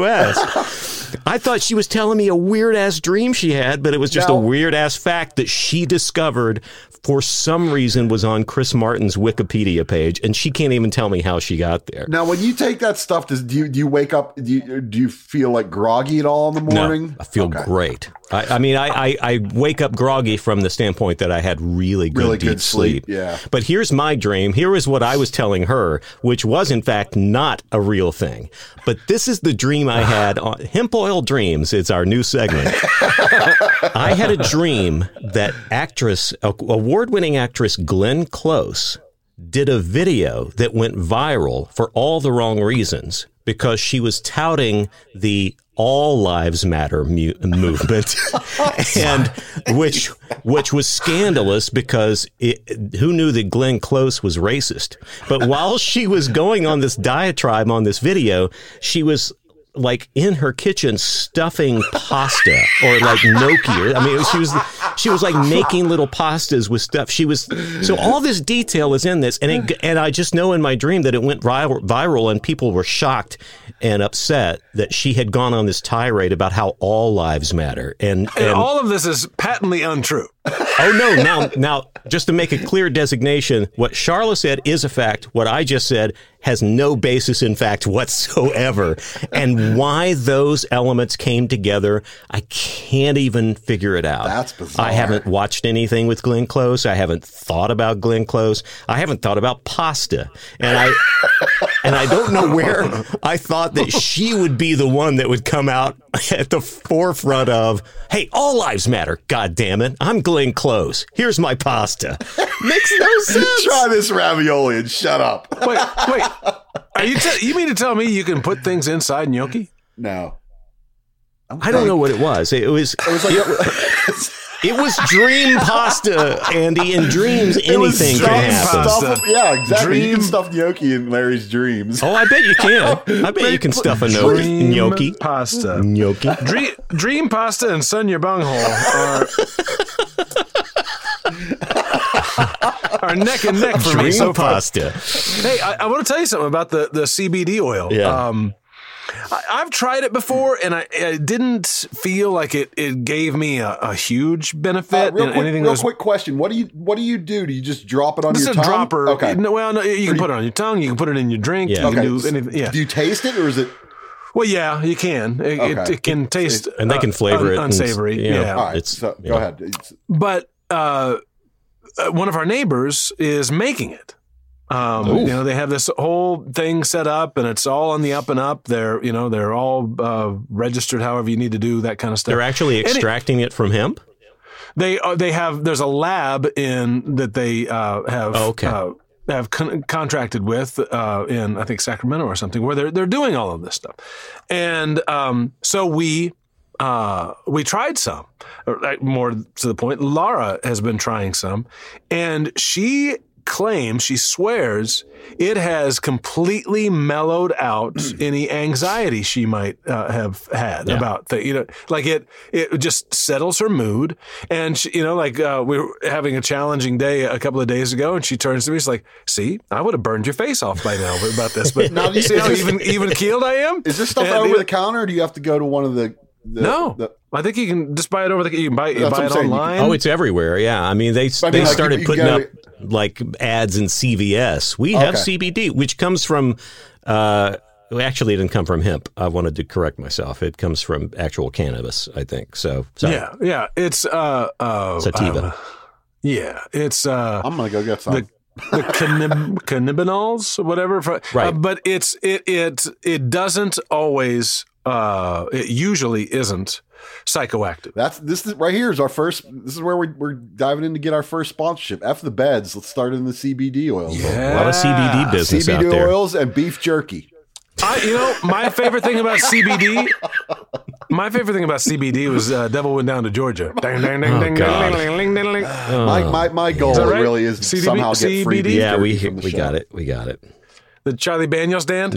S. I thought she was telling me a weird-ass dream she had, but it was just now, a weird-ass fact that she discovered for some reason was on Chris Martin's Wikipedia page, and she can't even tell me how she got there. Now, when you take that stuff, does, do, you, do you wake up, do you, do you feel like groggy at all in the morning? No, I feel okay. great. I, I mean, I, I, I wake up groggy from the standpoint that I had really good really deep good sleep. sleep. Yeah. But here's my dream. Here is what I was telling her, which was in fact not a real thing. But this is the dream I had on Hemp Oil Dreams. It's our new segment. I had a dream that actress, award-winning actress Glenn Close did a video that went viral for all the wrong reasons because she was touting the All Lives Matter mu- movement, and which which was scandalous because it, who knew that Glenn Close was racist? But while she was going on this diatribe on this video, she was like in her kitchen stuffing pasta or like gnocchi. Or, I mean, she was she was like making little pastas with stuff. She was so all this detail is in this, and it, and I just know in my dream that it went viral, viral and people were shocked and upset that she had gone on this tirade about how all lives matter. And, And and all of this is patently untrue. oh, no. Now, now, just to make a clear designation, what Charla said is a fact. What I just said has no basis in fact whatsoever. And why those elements came together, I can't even figure it out. That's bizarre. I haven't watched anything with Glenn Close. I haven't thought about Glenn Close. I haven't thought about pasta. And I and I don't know where I thought that she would be the one that would come out at the forefront of, hey, all lives matter. God damn it. I'm Glenn Close. Here's my pasta. Makes no sense. Try this ravioli and shut up. Wait, wait. Are you te- you mean to tell me you can put things inside gnocchi? No. I don't know what it was. It was It was like it was dream pasta, Andy. In dreams, it was anything stuff- can happen. stuff- yeah, exactly. You Dream- can stuff gnocchi in Larry's dreams. Oh, I bet you can. I bet you can stuff a no- Dream gnocchi. pasta. Gnocchi. Dream, dream pasta and Sun Your Bunghole are are neck and neck for me Dream so far. pasta. Hey, I, I want to tell you something about the, the C B D oil. Yeah. Um, I, I've tried it before, and I, I didn't feel like it, it gave me a, a huge benefit. Uh, real and quick, anything real that was, quick question: What do you what do you do? Do you just drop it on this your is a tongue? dropper. Okay. No, well, no, you can put it on your tongue. You can put it in your drink. Yeah. You can Okay. do anything. Yeah. Do you taste it, or is it? Well, yeah, you can. It, it, Okay. it can taste And they can flavor uh, it un- and- unsavory. yeah. yeah. All right. It's- so yeah. go ahead. It's- But uh, uh, one of our neighbors is making it. Um, you know, they have this whole thing set up, and it's all on the up and up. They're, you know, they're all uh, registered, however you need to do that kind of stuff. They're actually And it- extracting it from hemp? They uh, they have there's a lab in that they uh, have Oh, okay. uh, have con- contracted with uh, in I think Sacramento or something where they're they're doing all of this stuff, and um, so we. Uh, we tried some, or, like, more to the point. Laura has been trying some, and she claims, she swears, it has completely mellowed out any anxiety she might uh, have had Yeah. about the, you know, like it, it just settles her mood. And she, you know, like uh, we were having a challenging day a couple of days ago, and she turns to me, she's like, "See, I would have burned your face off by now about this, but Now, do you- see how is this- even even keeled I am." Is this stuff And, over you know, the counter, or do you have to go to one of the? the No, the- I think you can just buy it over the. You can buy, you That's buy what it I'm saying. You can- online. Oh, it's everywhere. Yeah. I mean, they I mean, they like, started you- you putting up gotta- like ads in C V S. We have Okay. C B D, which comes from, uh, well, actually, it didn't come from hemp. I wanted to correct myself. It comes from actual cannabis, I think. So, sorry. Yeah, yeah. It's uh, uh Sativa. uh, yeah, it's uh, I'm gonna go get some. the the cannab- cannabinols, whatever. For, Right. Uh, but it's it it it doesn't always. Uh, it usually isn't psychoactive. That's this is right here is our first. This is where we, we're diving in to get our first sponsorship. F the beds. Let's start in the C B D oils. A lot of C B D business C B D out there. oils and beef jerky. I, you know, my favorite thing about C B D. My favorite thing about C B D was uh, Devil Went Down to Georgia. Ding, ding, ding, Oh, ding, God. ding, ding, ding, ding, ding. my my my goal that right? really is to C D B somehow get C B D? free beef Yeah, jerky we from the we show. got it. We got it. The Charlie Daniels stand.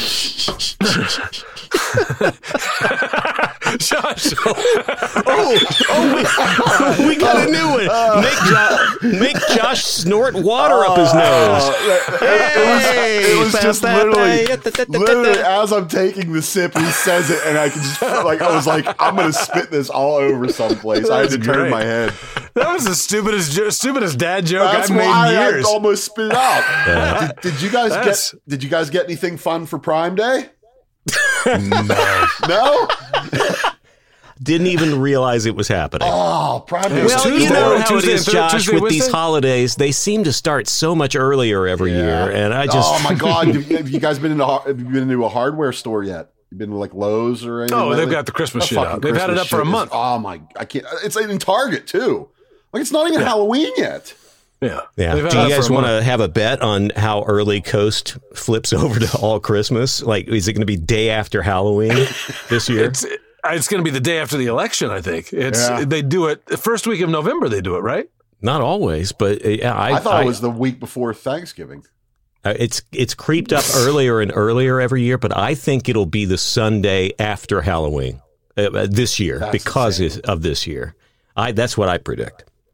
Josh. Oh, oh, we, we got a new one. Make, jo- make Josh snort water up his nose. It was, it was just literally, literally Hey. as I'm taking the sip, he says it, and I can just like I was like, I'm gonna spit this all over someplace. I had to That's turn great. my head. That was the stupidest, jo- stupidest dad joke That's I've made why in I years. almost spit it out. Did, did you guys That's- get? Did you guys get anything fun for Prime Day? no, no. Didn't even realize it was happening. Oh, Prime Day. was Well, Tuesday, you know how Tuesday it is, and Thur- Josh, Tuesday, with Wednesday? these holidays. They seem to start so much earlier every Yeah. year, and I just oh my God! Have you, have you guys been into har- have you been into a hardware store yet? You been to like Lowe's or anything? Oh, like they've that? got the Christmas That shit fucking out. They've had it Christmas up for a shit is- month. oh my! I can't. It's in Target too. Like it's not even Halloween yet. Yeah. Yeah. They've had Do it you up guys for a want month. to have a bet on how early Coast flips over to all Christmas? Like, is it going to be day after Halloween this year? It's, it's going to be the day after the election, I think. It's Yeah. They do it the first week of November, they do it, right? Not always, but uh, yeah, I, I, thought it was the week before Thanksgiving. uh, it's it's creeped up earlier and earlier every year, but I think it'll be the Sunday after Halloween uh, uh, this year That's because insane. of this year. I that's what I predict.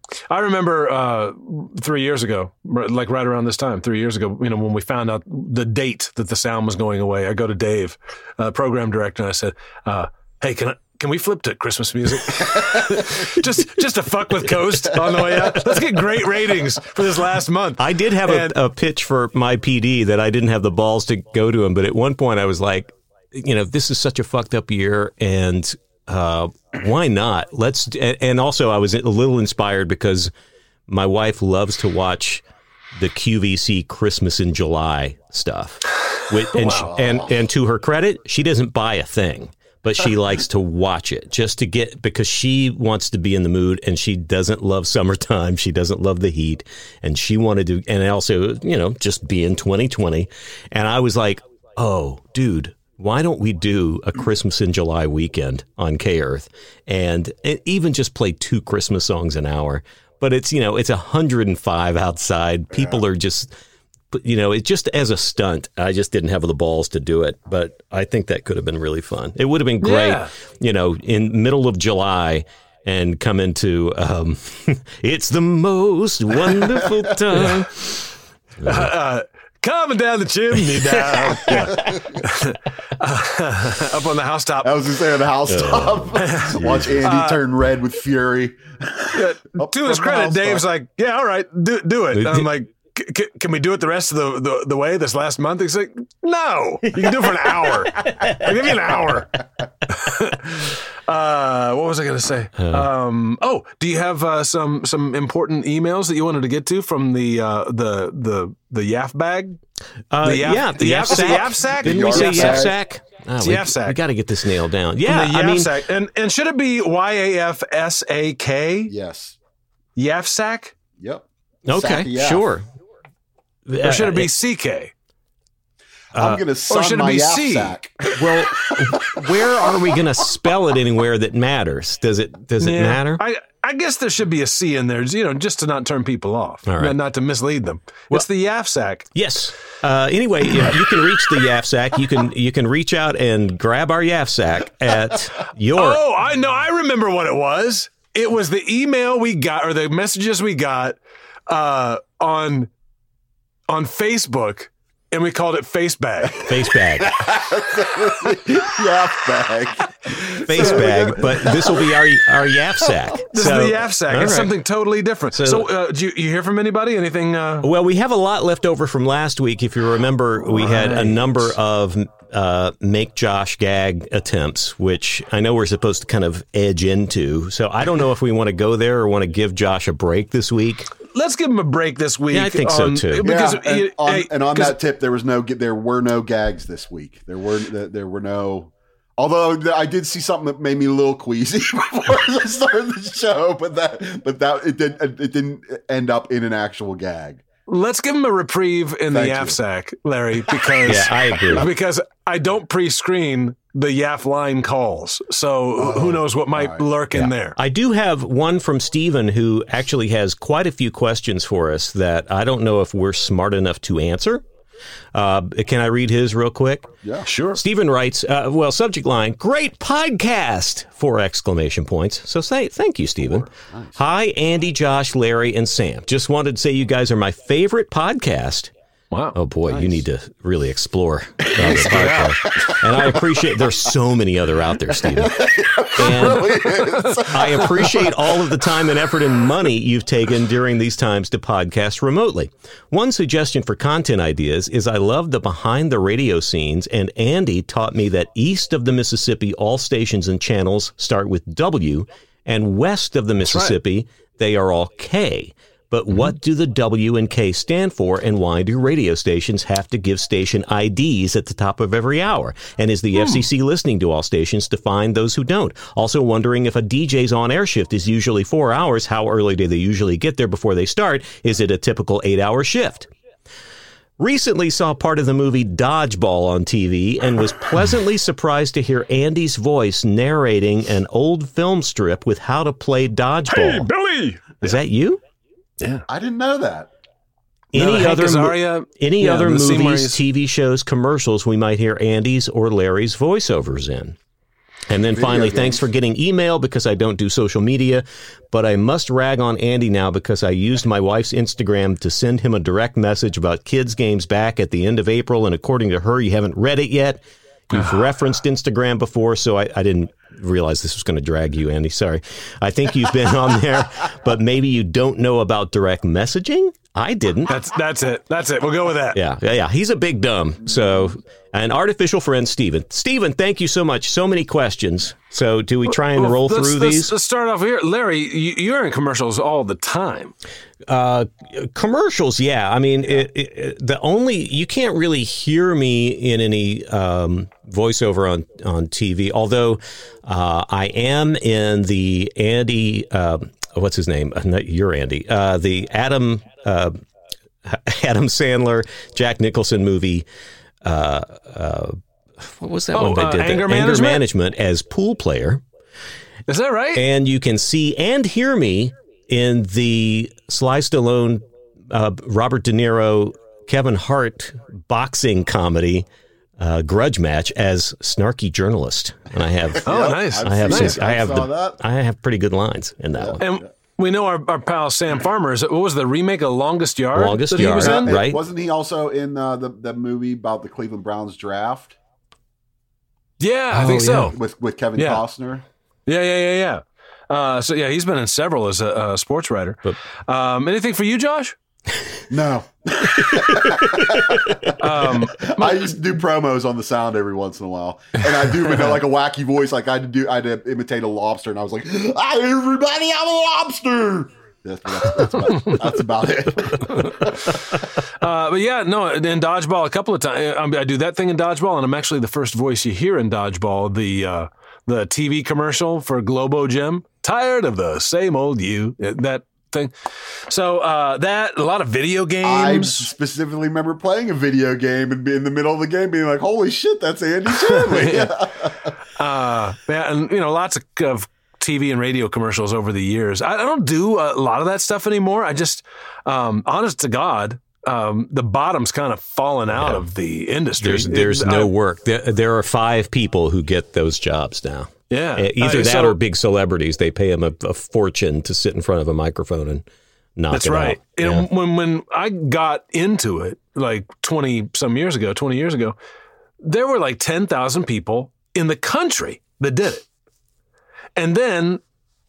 I remember uh, three years ago, like right around this time, three years ago, you know, when we found out the date that the sound was going away, I go to Dave, uh, program director, and I said, uh, hey, can I, can we flip to Christmas music? just just to fuck with Coast on the way out. Let's get great ratings for this last month. I did have and, a, a pitch for my P D that I didn't have the balls to go to him, but at one point I was like, you know, this is such a fucked up year, and uh, why not? Let's. And, and also, I was a little inspired because my wife loves to watch the Q V C Christmas in July stuff, With, and, wow. she, and and to her credit, she doesn't buy a thing. But she likes to watch it just to get, because she wants to be in the mood, and she doesn't love summertime. She doesn't love the heat, and she wanted to, and also, you know, just be in twenty twenty. And I was like, oh, dude, why don't we do a Christmas in July weekend on K-Earth and, and even just play two Christmas songs an hour? But it's, you know, it's one hundred five outside. People yeah. are just... But, you know, it just as a stunt, I just didn't have the balls to do it. But I think that could have been really fun. It would have been great, yeah. you know, in middle of July and come into um, it's the most wonderful time. uh, uh, coming down the chimney down. uh, up on the housetop. I was just saying the housetop. Uh, Watch Andy uh, turn red with fury. Yeah, to his credit, Dave's like, yeah, all right, do, do it. And I'm like, C- can we do it the rest of the, the, the way this last month? He's like, no, you can do it for an hour. I'll give you an hour. uh, what was I going to say? Uh, um, oh, do you have uh, some some important emails that you wanted to get to from the uh, the the the Yaf bag? Uh, the yaf, yeah, the, the Yaf, yaf sack. The Yaf sack. Didn't we say Yaf sack? Oh, it's we, Yaf sack. We got to get this nailed down. Yeah, the I Yaf mean, sack. And and should it be Y A F S A K? Yes. Yaf sack. Yep. Okay, sure. Or should it be C K? I'm going to sun my Yaf C? sack. Well, where are we going to spell it anywhere that matters? Does it Does it yeah, matter? I, I guess there should be a C in there, you know, just to not turn people off, All right. not to mislead them. Well, it's the Yaf sack. Yes. Uh, anyway, yeah, you can reach the Yaf sack. You can you can reach out and grab our Yaf sack at your. Oh, I know. I remember what it was. It was the email we got, or the messages we got uh, on. on Facebook, and we called it Face Bag. Face Bag. Yaf bag. Face Bag, but this will be our our Yaf sack. This so, is the Yaf sack. It's right. something totally different. So, so uh, did you, you hear from anybody? Anything? Uh... Well, we have a lot left over from last week. If you remember, we right. had a number of uh, Make Josh gag attempts, which I know we're supposed to kind of edge into. So I don't know if we want to go there or want to give Josh a break this week. Let's give him a break this week. Yeah, I think on, so too. Because yeah, and, it, on, hey, and on that tip, there was no there were no gags this week. There were there were no. Although I did see something that made me a little queasy before I started the show, but that but that it didn't it didn't end up in an actual gag. Let's give him a reprieve in Thank the Yaf you. sack, Larry, because yeah, I agree. Because I don't pre-screen the Yaf line calls, so oh, who knows what might right. lurk yeah. in there. I do have one from Stephen who actually has quite a few questions for us that I don't know if we're smart enough to answer. Uh, can I read his real quick? Yeah, sure. Stephen writes, uh, well, subject line, great podcast, four exclamation points. So say, thank you, Stephen. Nice. Hi, Andy, Josh, Larry, and Sam. Just wanted to say you guys are my favorite podcast. Wow. Oh, boy, nice. You need to really explore. uh, and I appreciate there's so many other out there, Stephen. And really I appreciate all of the time and effort and money you've taken during these times to podcast remotely. One suggestion for content ideas is I love the behind the radio scenes, and Andy taught me that east of the Mississippi, all stations and channels start with W, and west of the Mississippi, right. they are all K. But mm-hmm. what do the W and K stand for, and why do radio stations have to give station I Ds at the top of every hour? And is the hmm. F C C listening to all stations to find those who don't? Also wondering if a D J's on-air shift is usually four hours, how early do they usually get there before they start? Is it a typical eight-hour shift? Recently saw part of the movie Dodgeball on T V and was pleasantly surprised to hear Andy's voice narrating an old film strip with how to play dodgeball. Hey, Billy! Is that you? Yeah, I didn't know that. Any no, other Azaria, any yeah, other movies, Seymour's... T V shows, commercials we might hear Andy's or Larry's voiceovers in? And then Video finally, games. thanks for getting email because I don't do social media, but I must rag on Andy now because I used my wife's Instagram to send him a direct message about kids' games back at the end of April. And according to her, you haven't read it yet. You've referenced Instagram before, so I, I didn't realize this was going to drag you, Andy. Sorry. I think you've been on there, but maybe you don't know about direct messaging? I didn't. That's that's it. That's it. We'll go with that. Yeah, yeah, yeah. He's a big dumb. So, an artificial friend, Stephen. Stephen, thank you so much. So many questions. So, do we try and Well, roll let's, through let's, these? Let's start off here. Larry, you, you're in commercials all the time. Uh, commercials, yeah. I mean, it, it, the only you can't really hear me in any um, voiceover on on T V. Although uh, I am in the Andy. Uh, what's his name? Not you're Andy. Uh, the Adam uh, Adam Sandler, Jack Nicholson movie. Uh, uh, what was that Oh, one they uh, did? Anger The Management? Management as pool player. Is that right? And you can see and hear me in the Sly Stallone, uh, Robert De Niro, Kevin Hart boxing comedy uh, Grudge Match as snarky journalist. And I have, oh, Yep, nice. I've I have, seen some, it. I have, saw the, that. I have pretty good lines in that one. And we know our, our pal Sam Farmer. Is it, what was the remake of Longest Yard? Longest that he was Yard, in? right. Wasn't he also in uh, the the movie about the Cleveland Browns draft Yeah, I Oh, think so. with with Kevin Yeah. Costner? Yeah, yeah, yeah, yeah. Uh, so yeah, he's been in several as a, a sports writer. But- um, anything for you, Josh? No. Um, I used to do promos on the sound every once in a while, and I do know like a wacky voice. Like I had to do, I had to imitate a lobster, and I was like, "Hi, everybody, I'm a lobster." That's, that's, that's, about, that's about it. uh, but yeah, no, in dodgeball a couple of times. I, I do that thing in dodgeball, and I'm actually the first voice you hear in dodgeball. The uh, the T V commercial for Globo Gym. Tired of the same old you. That thing. So uh, that a lot of video I games. specifically remember playing a video game and be in the middle of the game being like, "Holy shit, that's Andy Stanley!" Uh, yeah, and you know, lots of, of T V and radio commercials over the years. I, I don't do a lot of that stuff anymore. I just, um, honest to God, um, the bottom's kind of fallen out Yeah. of the industry. There's, there's It- no I- work. There, there are five people who get those jobs now. Yeah, Uh, Either Uh, that so- or big celebrities. They pay them a, a fortune to sit in front of a microphone and knock That's it right. out. And Yeah. when when I got into it, like twenty some years ago, twenty years ago, there were like ten thousand people in the country that did it. And then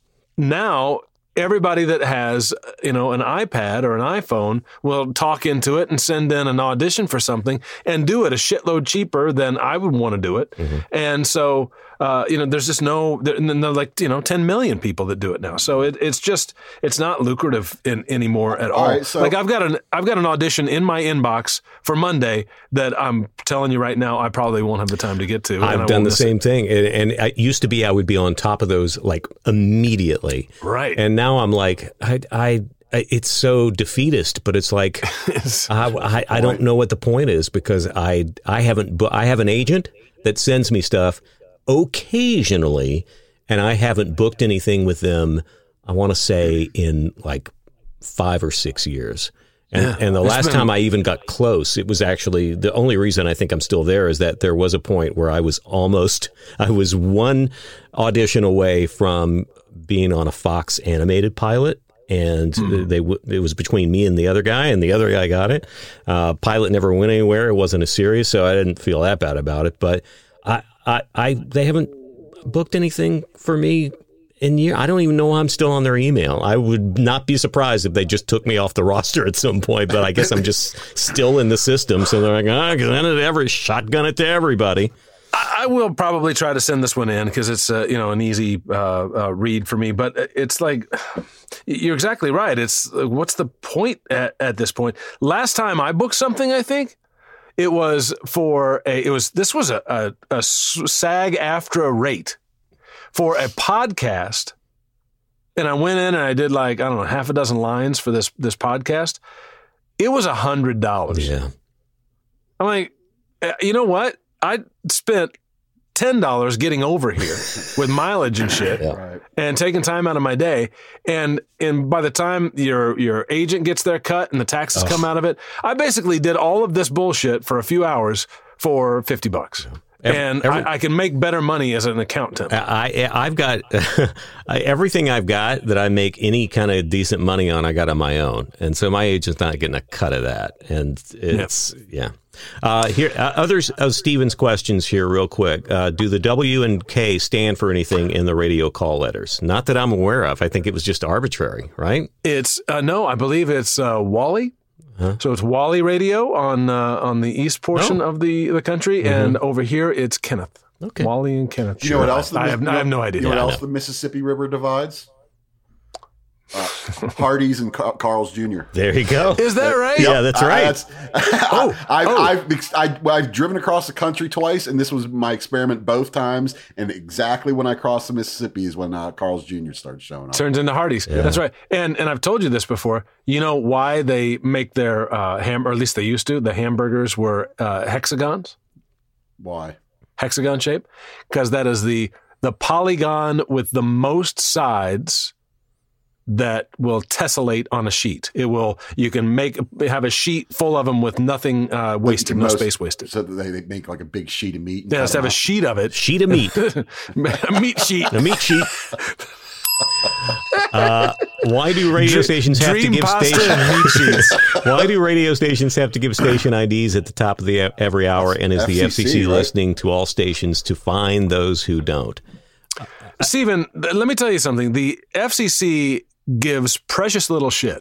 now everybody that has, you know, an iPad or an iPhone will talk into it and send in an audition for something and do it a shitload cheaper than I would want to do it. Mm-hmm. And so, uh, you know, there's just no, there, and then there are like, you know, ten million people that do it now. So it, it's just, it's not lucrative in, anymore at all. All right, so- like I've got an, I've got an audition in my inbox for Monday that I'm telling you right now, I probably won't have the time to get to. and I I've will done the miss it. same thing. And, and it used to be I would be on top of those like immediately. Right. And now I'm like, I, I, I it's so defeatist, but it's like, I, I, I don't know what the point is because I, I haven't, bu- I have an agent that sends me stuff occasionally and I haven't booked anything with them. I want to say in like five or six years. And, Yeah, and the it's last been- time I even got close, it was actually the only reason I think I'm still there is that there was a point where I was almost, I was one audition away from being on a Fox animated pilot. And they w- it was between me and the other guy, and the other guy got it. Uh, pilot never went anywhere. It wasn't as serious, so I didn't feel that bad about it. But I, I, I they haven't booked anything for me in year. I don't even know I'm still on their email. I would not be surprised if they just took me off the roster at some point. But I guess I'm just still in the system, so they're like, ah, oh, every shotgun it to everybody. I will probably try to send this one in because it's uh, you know an easy uh, uh, read for me. But it's like you're exactly right. It's uh, what's the point at, at this point? Last time I booked something, I think it was for a. It was this was a, a, a SAG-AFTRA rate for a podcast, and I went in and I did like I don't know half a dozen lines for this this podcast. It was a hundred dollars. Yeah. I'm like, uh, you know what? I spent ten dollars getting over here with mileage and shit Yeah. Right. and taking time out of my day. And and by the time your your agent gets their cut and the taxes come out of it, I basically did all of this bullshit for a few hours for fifty bucks. Every, and every, I, I can make better money as an accountant. I, I've got I, everything I've got that I make any kind of decent money on, I got on my own. And so my agent's not getting a cut of that. And it's, yep. yeah. Uh, here, uh, others of Stephen's questions here real quick. Uh, do the W and K stand for anything in the radio call letters? Not that I'm aware of. I think it was just arbitrary, right? It's, uh, no, I believe it's uh, Wally. Huh? So it's Wally Radio on uh, on the east portion oh. of the, the country, mm-hmm. and over here it's Kenneth. Okay. Wally and Kenneth. You know what else? The, I, have, I have no idea. You know what yeah, else the Mississippi River divides? Uh, Hardee's and Car- Carl's Junior There you go. Is that right? Yeah, that's right. I, that's, oh, I've, oh. I've, I've, I've driven across the country twice, and this was my experiment both times. And exactly when I crossed the Mississippi is when uh, Carl's Junior started showing up. Turns into Hardee's. Yeah. That's right. And and I've told you this before. You know why they make their uh, ham, or at least they used to. The hamburgers were uh, hexagons. Why? Hexagon shape, because that is the the polygon with the most sides that will tessellate on a sheet. It will. You can make have a sheet full of them with nothing uh, wasted, no most, space wasted. So they, they make like a big sheet of meat. Yeah, let's have a sheet of it. Sheet of meat. A meat sheet. A meat sheet. Uh, why do radio Dr- stations have to give station Why do radio stations have to give station I Ds at the top of the every hour? And is F C C, the F C C right? listening to all stations to find those who don't? Stephen, let me tell you something. The F C C gives precious little shit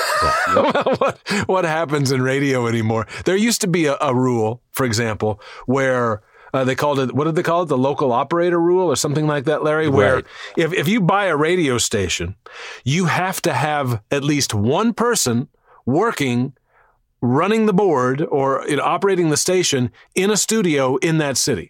about what, what happens in radio anymore. There used to be a, a rule, for example, where uh, they called it, what did they call it? The local operator rule or something like that, Larry, where right. if, if you buy a radio station, you have to have at least one person working, running the board or you know, operating the station in a studio in that city.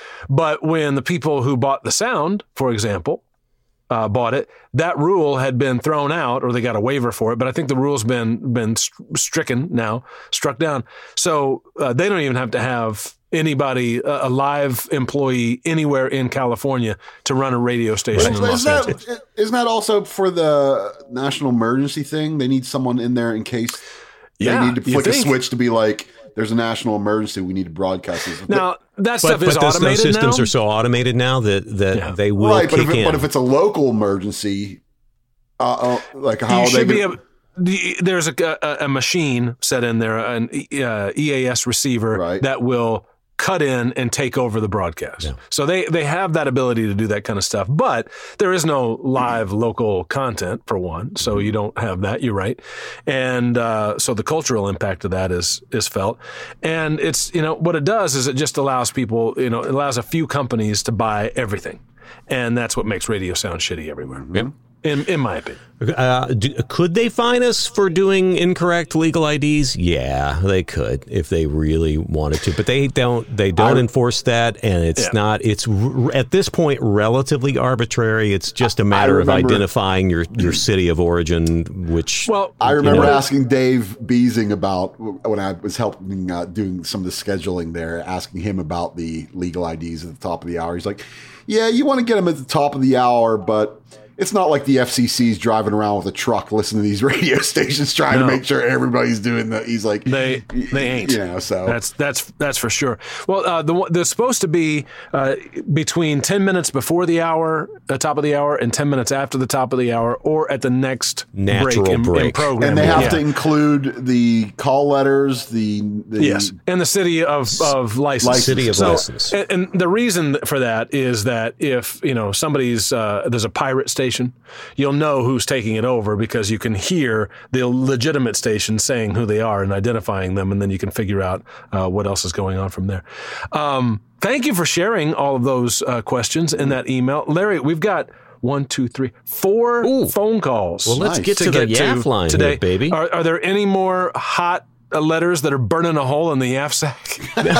But when the people who bought the sound, for example, Uh, bought it, that rule had been thrown out, or they got a waiver for it. But I think the rule's been been st- stricken now, struck down. So uh, they don't even have to have anybody, uh, a live employee anywhere in California to run a radio station. Right. In Los Isn't, that, Angeles. isn't that also for the national emergency thing? They need someone in there in case yeah, they need to flick a think? switch to be like, there's a national emergency. We need to broadcast this. Now, that but, stuff but is those, automated those systems now. are so automated now that, that yeah. they will right, kick but if, it, in. but if it's a local emergency, uh, uh, like how you are should they be gonna, a, there's a, a, a machine set in there, an uh, E A S receiver right. that will cut in and take over the broadcast. Yeah. So they, they have that ability to do that kind of stuff, but there is no live local content for one. So you don't have that. You're right. And, uh, so the cultural impact of that is, is felt. And it's, you know, what it does is it just allows people, you know, it allows a few companies to buy everything. And that's what makes radio sound shitty everywhere. Yep. In, in my opinion. Uh, do, could they fine us for doing incorrect legal I Ds? Yeah, they could if they really wanted to, but they don't. They don't I, enforce that, and it's yeah. not. It's r- at this point relatively arbitrary. It's just a matter remember, of identifying your, your city of origin. Which well, I remember you know, asking Dave Beasing about when I was helping uh, doing some of the scheduling there, asking him about the legal I Ds at the top of the hour. He's like, "Yeah, you want to get them at the top of the hour, but." It's not like the F C C's driving around with a truck listening to these radio stations trying no. to make sure everybody's doing that. He's like, they they ain't. You know, so that's that's that's for sure. Well, uh, the there's supposed to be uh, between ten minutes before the hour, the top of the hour, and ten minutes after the top of the hour, or at the next Natural break in, break. in programming. And they have yeah. to include the call letters, the, the yes, and the city of of license, license. city of so, license. And, and the reason for that is that if you know somebody's uh, there's a pirate station. You'll know who's taking it over because you can hear the legitimate station saying who they are and identifying them, and then you can figure out uh, what else is going on from there. Um, thank you for sharing all of those uh, questions in that email. Larry, we've got one, two, three, four Ooh. phone calls. Well, let's nice. get to, to the get Yaff to line today. here, baby. Are, are there any more hot uh, letters that are burning a hole in the Yaff sack?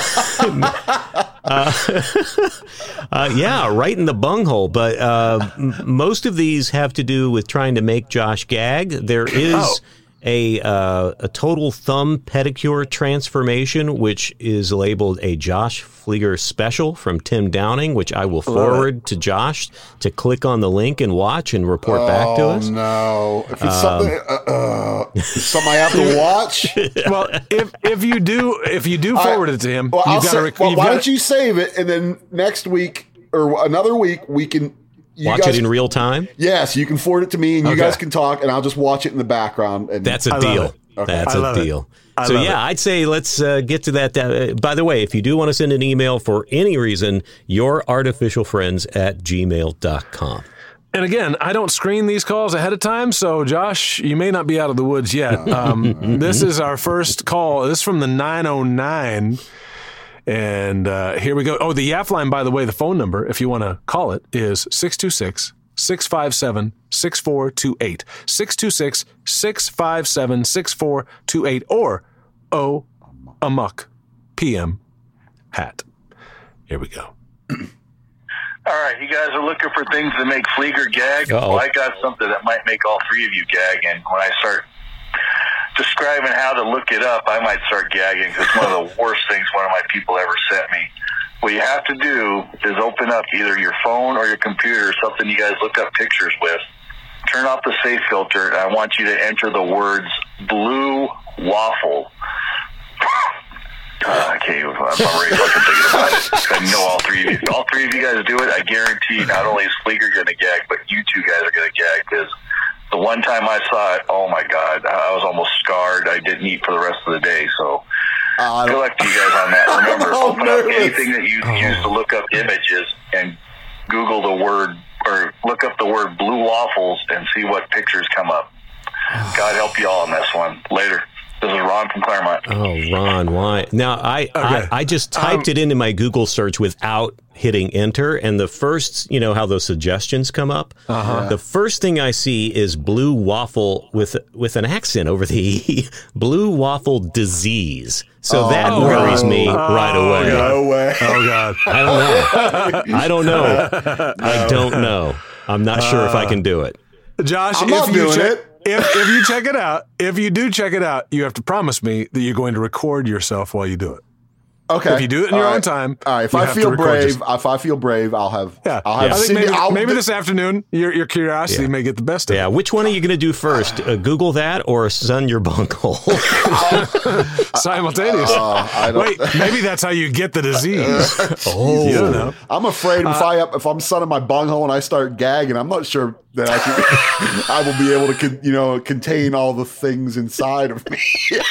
uh, uh, yeah, right in the bunghole. But uh, m- most of these have to do with trying to make Josh gag. There is Oh. a uh, a total thumb pedicure transformation, which is labeled a Josh Flieger special from Tim Downing, which I will forward to Josh to click on the link and watch and report oh, back to us. No, if it's something, uh, uh, something I have to watch. Well, if if you do if you do forward I, it to him, well, you've I'll got say, to. Rec- well, why gotta, don't you save it and then next week or another week we can. You watch guys, it in real time? Yes, you can forward it to me and you okay. guys can talk and I'll just watch it in the background. And That's a I deal. Okay. That's I a deal. So, yeah, it. I'd say let's uh, get to that. Uh, by the way, if you do want to send an email for any reason, yourartificialfriends at gmail dot com. And again, I don't screen these calls ahead of time, so Josh, you may not be out of the woods yet. Um, this is our first call. This is from the nine oh nine. And uh, here we go. Oh, the Y A F line, by the way, the phone number, if you want to call it, is six two six, six five seven, six four two eight. six two six, six five seven, six four two eight or O Amok P M hat. Here we go. All right, you guys are looking for things that make Flieger gag? Uh-oh. Well, I got something that might make all three of you gag, and when I start describing how to look it up, I might start gagging because it's one of the worst things one of my people ever sent me. What you have to do is open up either your phone or your computer, something you guys look up pictures with, turn off the safe filter, and I want you to enter the words blue waffle. Uh, I can't even, I'm already fucking thinking about it. I know all three of you, all three of you guys do it. I guarantee not only is Flieger going to gag, but you two guys are going to gag because the one time I saw it, oh my God, I was almost scarred. I didn't eat for the rest of the day. So uh, good luck to you guys on that. Remember, oh, open nervous. up anything that you oh. use to look up images and Google the word or look up the word blue waffles and see what pictures come up. God help you all on this one. Later. This is Ron from Claremont. Oh, Ron, why? Now, I, Okay. I, I just typed Um, it into my Google search without hitting enter, and the first, you know how those suggestions come up? Uh-huh. The first thing I see is blue waffle with with an accent over the E, blue waffle disease. So Oh, that Oh, worries God. me Oh, right away. God. No way. Oh, God. I don't know. I don't know. I don't know. I'm not sure if I can do it. Josh, I'm if not you doing check, it. if if you check it out, if you do check it out, you have to promise me that you're going to record yourself while you do it. Okay. If you do it in your All own right. time, All right. If you I have to feel record brave, yourself. if I feel brave, I'll have. Yeah, I'll have I think Cindy. maybe, I'll, maybe this afternoon, your your curiosity Yeah. may get the best of Yeah, it. which one are you going to do first? Uh, Google that or sun your bunghole? Simultaneous. Uh, I don't, Wait, maybe that's how you get the disease. oh, You don't know. I'm afraid if I up if I'm sunning my bunghole and I start gagging, I'm not sure that I can. I will be able to, con, you know, contain all the things inside of me.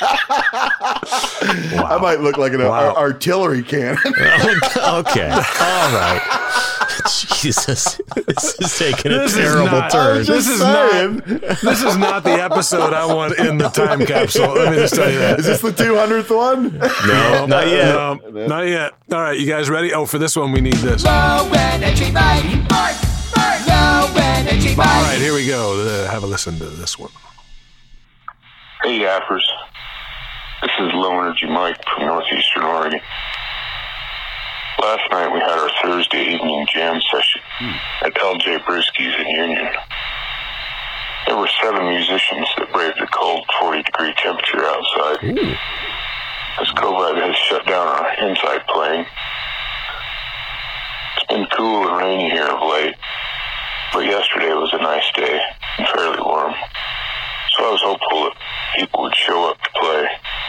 I might look like an Wow. ar- artillery cannon. okay. All right. Jesus. This is taking a This is terrible not- turn. just This is saying. not. This is not the episode I want in the time capsule. Let me just tell you that. Is this the two hundredth one? No, not yet. No, not yet. All right, you guys ready? Oh, for this one, we need this. Low energy Mike. Mike. Mike. Low energy Mike. All right, here we go. Uh, have a listen to this one. Hey, Yappers. This is Low Energy Mike from Northeastern Oregon. Last night we had our Thursday evening jam session at L J Brisky's in Union. There were seven musicians that braved the cold forty degree temperature outside. Ooh. As COVID has shut down our inside playing. It's been cool and rainy here of late, but yesterday was a nice day and fairly warm. So I was hopeful that people would show up to play.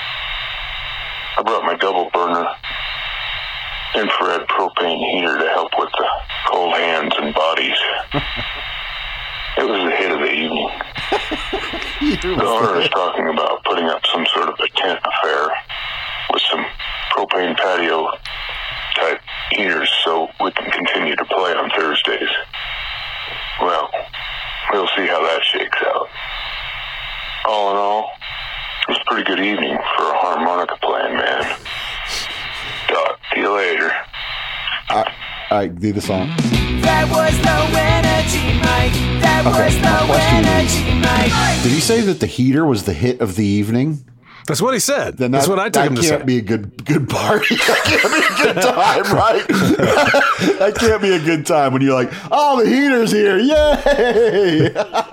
I brought my double burner infrared propane heater to help with the cold hands and bodies. It was the hit of the evening. The owner is talking about putting up some sort of a tent affair with some propane patio type heaters so we can continue to play on Thursdays. Well, we'll see how that shakes out. All in all, it was a pretty good evening for a harmonica playing man. Dot. See you later. All right, do the song. That was low energy Mike. That Okay, was my low question energy Mike. Did he say that the heater was the hit of the evening? That's what he said. Then That's that, what I took that him to can't say. be a good good party. That can't be a good time, right? That can't be a good time when you're like, oh, the heater's here. Yay!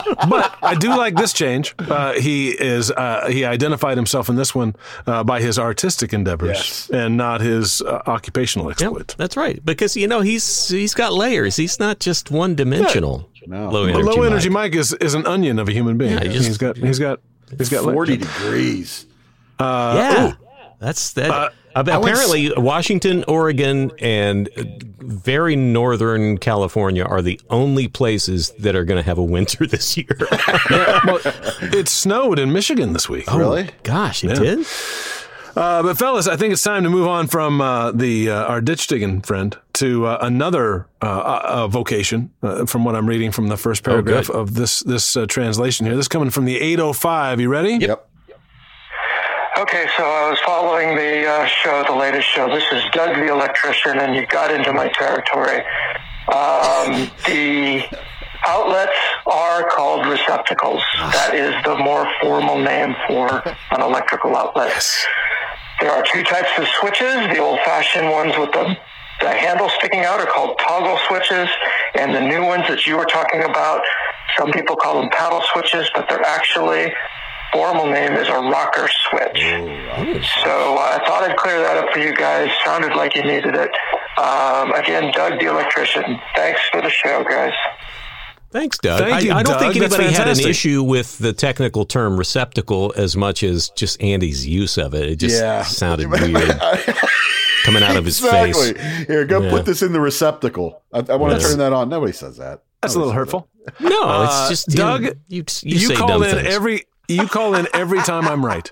But I do like this change. Uh, he is uh, he identified himself in this one uh, by his artistic endeavors Yes. and not his uh, occupational Yep, exploit. that's right. Because you know he's he's got layers. He's not just one dimensional. No. Low But energy. low energy Mike. Mike is, is an onion of a human being. Yeah, he just- he's got he's got he's got forty layers. degrees. Yeah, that's that. Uh, Uh, I went apparently, Washington, Oregon, and uh, very northern California are the only places that are going to have a winter this year. Yeah, well, it snowed in Michigan this week. Really? Gosh, it Yeah. did? Uh, but fellas, I think it's time to move on from uh, the uh, our ditch digging friend to uh, another uh, uh, vocation. Uh, from what I'm reading from the first paragraph good. of this this uh, translation here, this is coming from the eight oh five. You ready? Yep. Okay, so I was following the uh, show, the latest show. This is Doug the Electrician, and you got into my territory. Um, the outlets are called receptacles. That is the more formal name for an electrical outlet. There are two types of switches. The old-fashioned ones with the, the handle sticking out are called toggle switches, and the new ones that you were talking about, some people call them paddle switches, but they're actually... formal name is a rocker switch. So uh, I thought I'd clear that up for you guys. Sounded like you needed it. Um, again, Doug the Electrician. Thanks for the show, guys. Thanks, Doug. Thank I, you, I don't Doug. think That's anybody had an fantastic. issue with the technical term receptacle as much as just Andy's use of it. It just Yeah. sounded weird coming out of his Exactly. face. Here, go Yeah. put this in the receptacle. I, I want to Yes. turn that on. Nobody says that. That's a Nobody little says hurtful. No, Uh, it's just you Doug, know, you, you, You say call dumb in things. every you call in every time I'm right.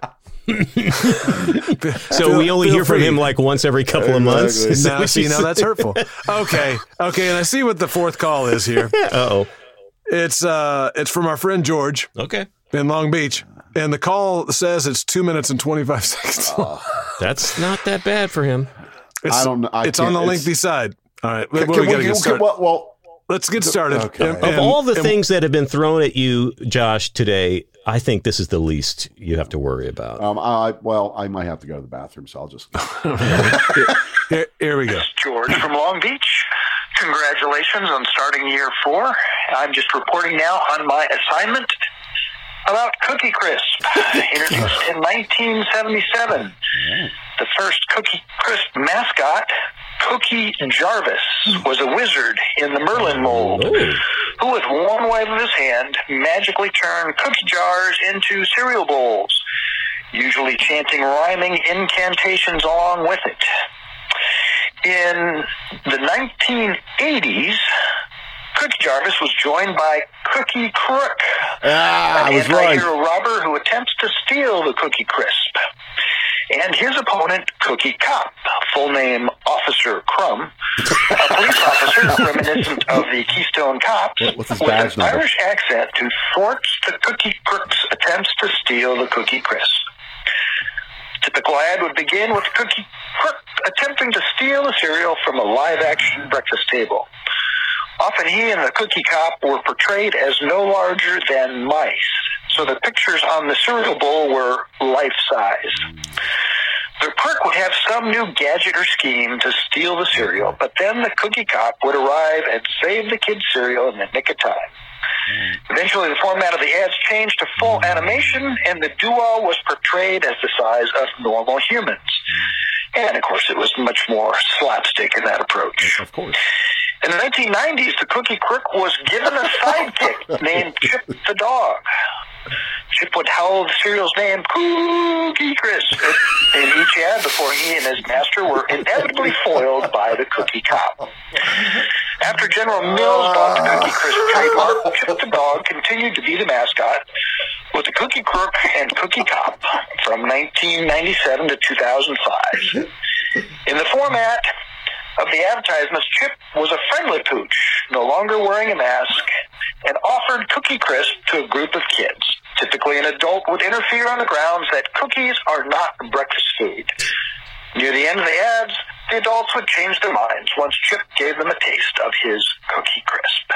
so feel- we only feel hear from free. him like once every couple of months. Exactly. Is that Now, what see, you now say? that's hurtful. Okay, okay, and I see what the fourth call is here. Uh-oh. It's uh, it's from our friend George Okay. in Long Beach, and the call says it's two minutes and twenty-five seconds. That's not that bad for him. It's, I don't know. I it's on can't- the it's- lengthy side. All right, Can, well, can we we, got to can, get started. well, well, Let's get started. Okay. And- Of Of and- all the and- things that have been thrown at you, Josh, today, I think this is the least you have to worry about. um, I, well, I might have to go to the bathroom, so I'll just. here, here we go. George from Long Beach. Congratulations on starting year four. I'm just reporting now on my assignment about Cookie Crisp, introduced in nineteen seventy-seven. The first Cookie Crisp mascot, Cookie Jarvis, was a wizard in the Merlin mold, who with one wave of his hand magically turned cookie jars into cereal bowls, usually chanting rhyming incantations along with it. In the nineteen eighties, Cookie Jarvis was joined by Cookie Crook, Ah, I an was right. anti-hero robber who attempts to steal the Cookie Crisp. And his opponent, Cookie Cop, full name Officer Crumb, a police officer reminiscent of the Keystone Cops, What- what's his with badge an number? Irish accent who thwarts the Cookie Crook's attempts to steal the Cookie Crisp. Typical ad would begin with Cookie Crook attempting to steal the cereal from a live-action breakfast table. Often he and the Cookie Cop were portrayed as no larger than mice, so the pictures on the cereal bowl were life-size. The Crook would have some new gadget or scheme to steal the cereal, but then the Cookie Cop would arrive and save the kid's cereal in the nick of time. Eventually, the format of the ads changed to full animation, and the duo was portrayed as the size of normal humans. And, of course, it was much more slapstick in that approach. Of course. In the nineteen nineties, the Cookie Crook was given a sidekick named Chip the dog. Chip would howl the cereal's name, Cookie Crisp, in each ad before he and his master were inevitably foiled by the Cookie Cop. After General Mills bought the Cookie Crisp trademark, Chip the dog continued to be the mascot with the Cookie Crook and Cookie Cop from nineteen ninety-seven to two thousand five. In the format of the advertisements, Chip was a friendly pooch, no longer wearing a mask, and offered Cookie Crisp to a group of kids. Typically, an adult would interfere on the grounds that cookies are not breakfast food. Near the end of the ads, the adults would change their minds once Chip gave them a taste of his Cookie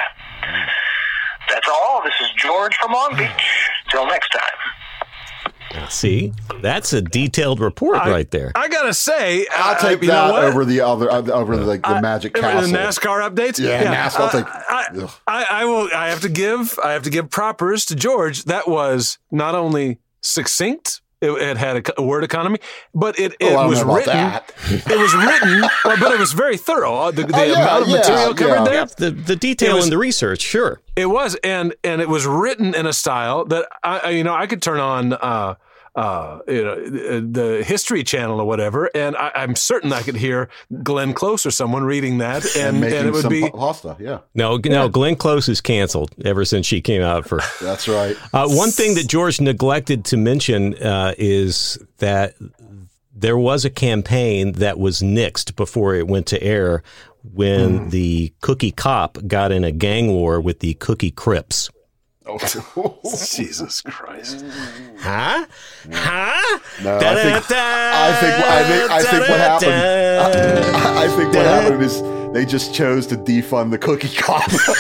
Crisp. That's all. This is George from Long Beach. Till next time. Now, see, that's a detailed report I, right there. I gotta say, I'll I, take you know that what? over the other over the, like, the I- Magic over Castle. The NASCAR updates. Yeah, NASCAR, I'll take- I, ugh. I, I will. I have to give. I have to give propers to George. That was not only succinct. It, it had a, a word economy, but it, it Oh, I don't was know about written. that. It was written, well, but it was very thorough. Uh, The, the Oh, yeah, amount of yeah, material covered yeah. there. Yeah, the, the detail It was- and the research, sure. It was, and and it was written in a style that I, I you know, I could turn on, uh, uh, you know, the History Channel or whatever, and I, I'm certain I could hear Glenn Close or someone reading that, and, and and, making it would some be. pa- pasta. Yeah, No, no, Glenn Close is canceled ever since she came out for. that's right. Uh, one thing that George neglected to mention uh, is that there was a campaign that was nixed before it went to air when Hmm. the Cookie Cop got in a gang war with the Cookie Crips. Oh. Jesus Christ! Huh? Huh? No, I think, I think I think I think what happened. I, I think what happened is they just chose to defund the Cookie Cop.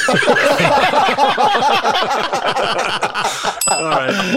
All right,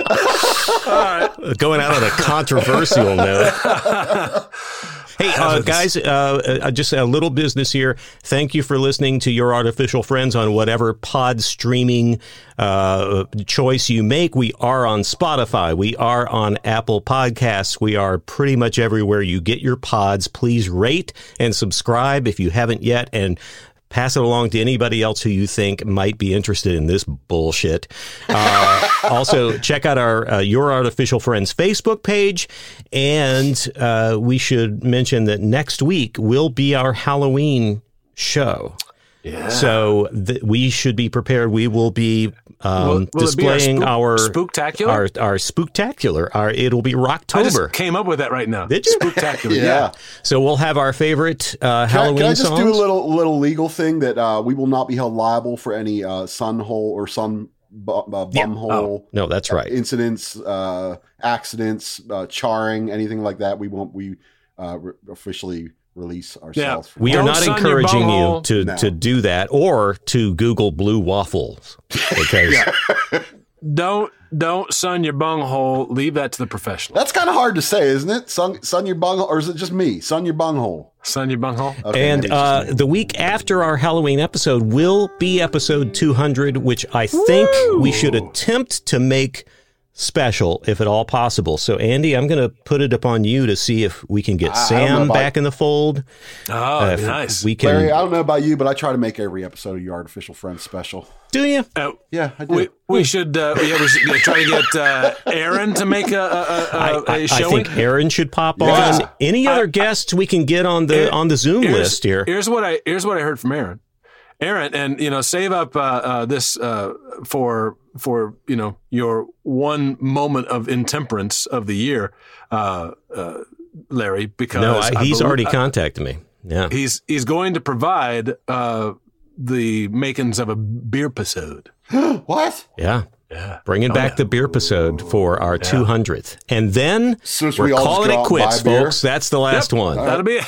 all right. Going out on a controversial note. Hey, uh, guys, uh, uh, just a little business here. Thank you for listening to Your Artificial Friends on whatever pod streaming uh, choice you make. We are on Spotify. We are on Apple Podcasts. We are pretty much everywhere you get your pods. Please rate and subscribe if you haven't yet, and pass it along to anybody else who you think might be interested in this bullshit. Uh, also, check out our uh, Your Artificial Friends Facebook page. And uh, we should mention that next week will be our Halloween show. Yeah. So th- we should be prepared. We will be um, Will- will it be our displaying spook- our spooktacular? Our, our spooktacular. Our it'll be I Rocktober. just came up with that right now. Did you? Spooktacular. Yeah. yeah. So we'll have our favorite uh, Can I, Halloween can I just songs. do a little little legal thing that uh, we will not be held liable for any uh, sun hole or sun bu- uh, bum Yeah. hole Oh, no, that's right. incidents, uh, accidents, uh, charring, anything like that. We won't. We uh, re- officially release ourselves. from We that. are Don't not sun your encouraging you bunghole. to, No. to do that or to Google blue waffles because Don't don't sun your bunghole. Leave that to the professionals. That's kind of hard to say, isn't it? Sun, sun your bunghole, or is it just me? Sun your bunghole. Sun your bunghole. Okay, and maybe it's uh, just me. the week after our Halloween episode will be episode two hundred, which I think we should attempt to make special if at all possible. So Andy, I'm going to put it upon you to see if we can get I- I don't know Sam about- back in the fold. Oh, Uh, if nice. We can. Larry, I don't know about you, but I try to make every episode of Your Artificial Friends special. do you? Uh, Yeah, I do. we, we should uh, yeah, we should uh, try to get uh, Aaron to make a, a, a, I, a, I, a I showing. think Aaron should pop Yeah. on. Any other guests we can get on the Here- on the Zoom here's, list here? Here's what I here's what I heard from Aaron. Aaron, and you know, save up uh, uh, this uh, for for you know your one moment of intemperance of the year, uh, uh, Larry. Because No, I, I he's believe- already I- contacted me. Yeah. He's he's going to provide uh, the makings of a beer episode. What? Yeah. Yeah. Bringing Oh, back yeah. the beer episode for our two hundredth. And then So should we're we all just calling go it out and quits, buy beer? folks. That's the last one. That'll be it.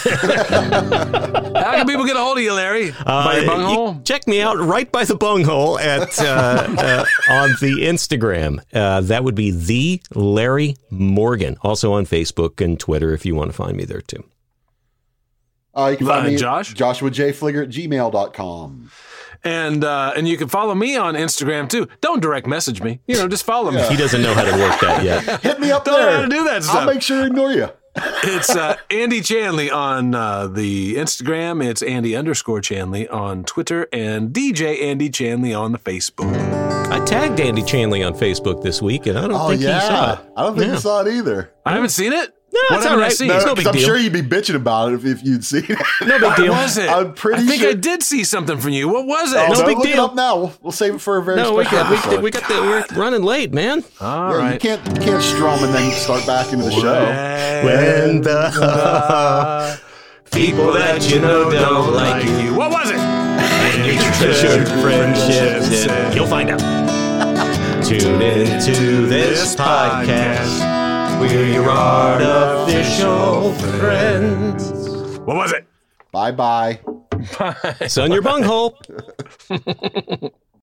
How can people get a hold of you, Larry? By your Uh, bunghole? you check me out right by the bunghole at uh, uh, on the Instagram. Uh, that would be the Larry Morgan. Also on Facebook and Twitter if you want to find me there too. Uh, you can find Uh, me Josh? at Joshua J. Fligger at gmail dot com. And uh, and you can follow me on Instagram too. Don't direct message me. You know, just follow me. He doesn't know how to work that yet. Hit me up Don't know there. how to do that I'll stuff. make sure to ignore you. It's uh, Andy Chanley on uh, the Instagram. It's Andy underscore Chanley on Twitter, and D J Andy Chanley on the Facebook. I tagged Andy Chanley on Facebook this week, and I don't Oh, think yeah. he saw it. I don't think Yeah. you saw it either. I haven't seen it. No, What it's haven't all I right. seen? No, No, no 'cause big I'm deal. sure you'd be bitching about it if, if you'd seen it. No big deal. What was it? I'm pretty I think sure- I did see something from you. What was it? Oh, No no, big look deal. it up now. We'll, we'll save it for a very No, we special got, we, episode. we got the, we're running late, man. All yeah, right. you can't you can't strum and then start back into the show. When the people that you know don't like you, What was it? and your treasured friendships, and you'll find out. Tune in to this podcast. We're your artificial friends. What was it? Bye bye. Son your bunghole.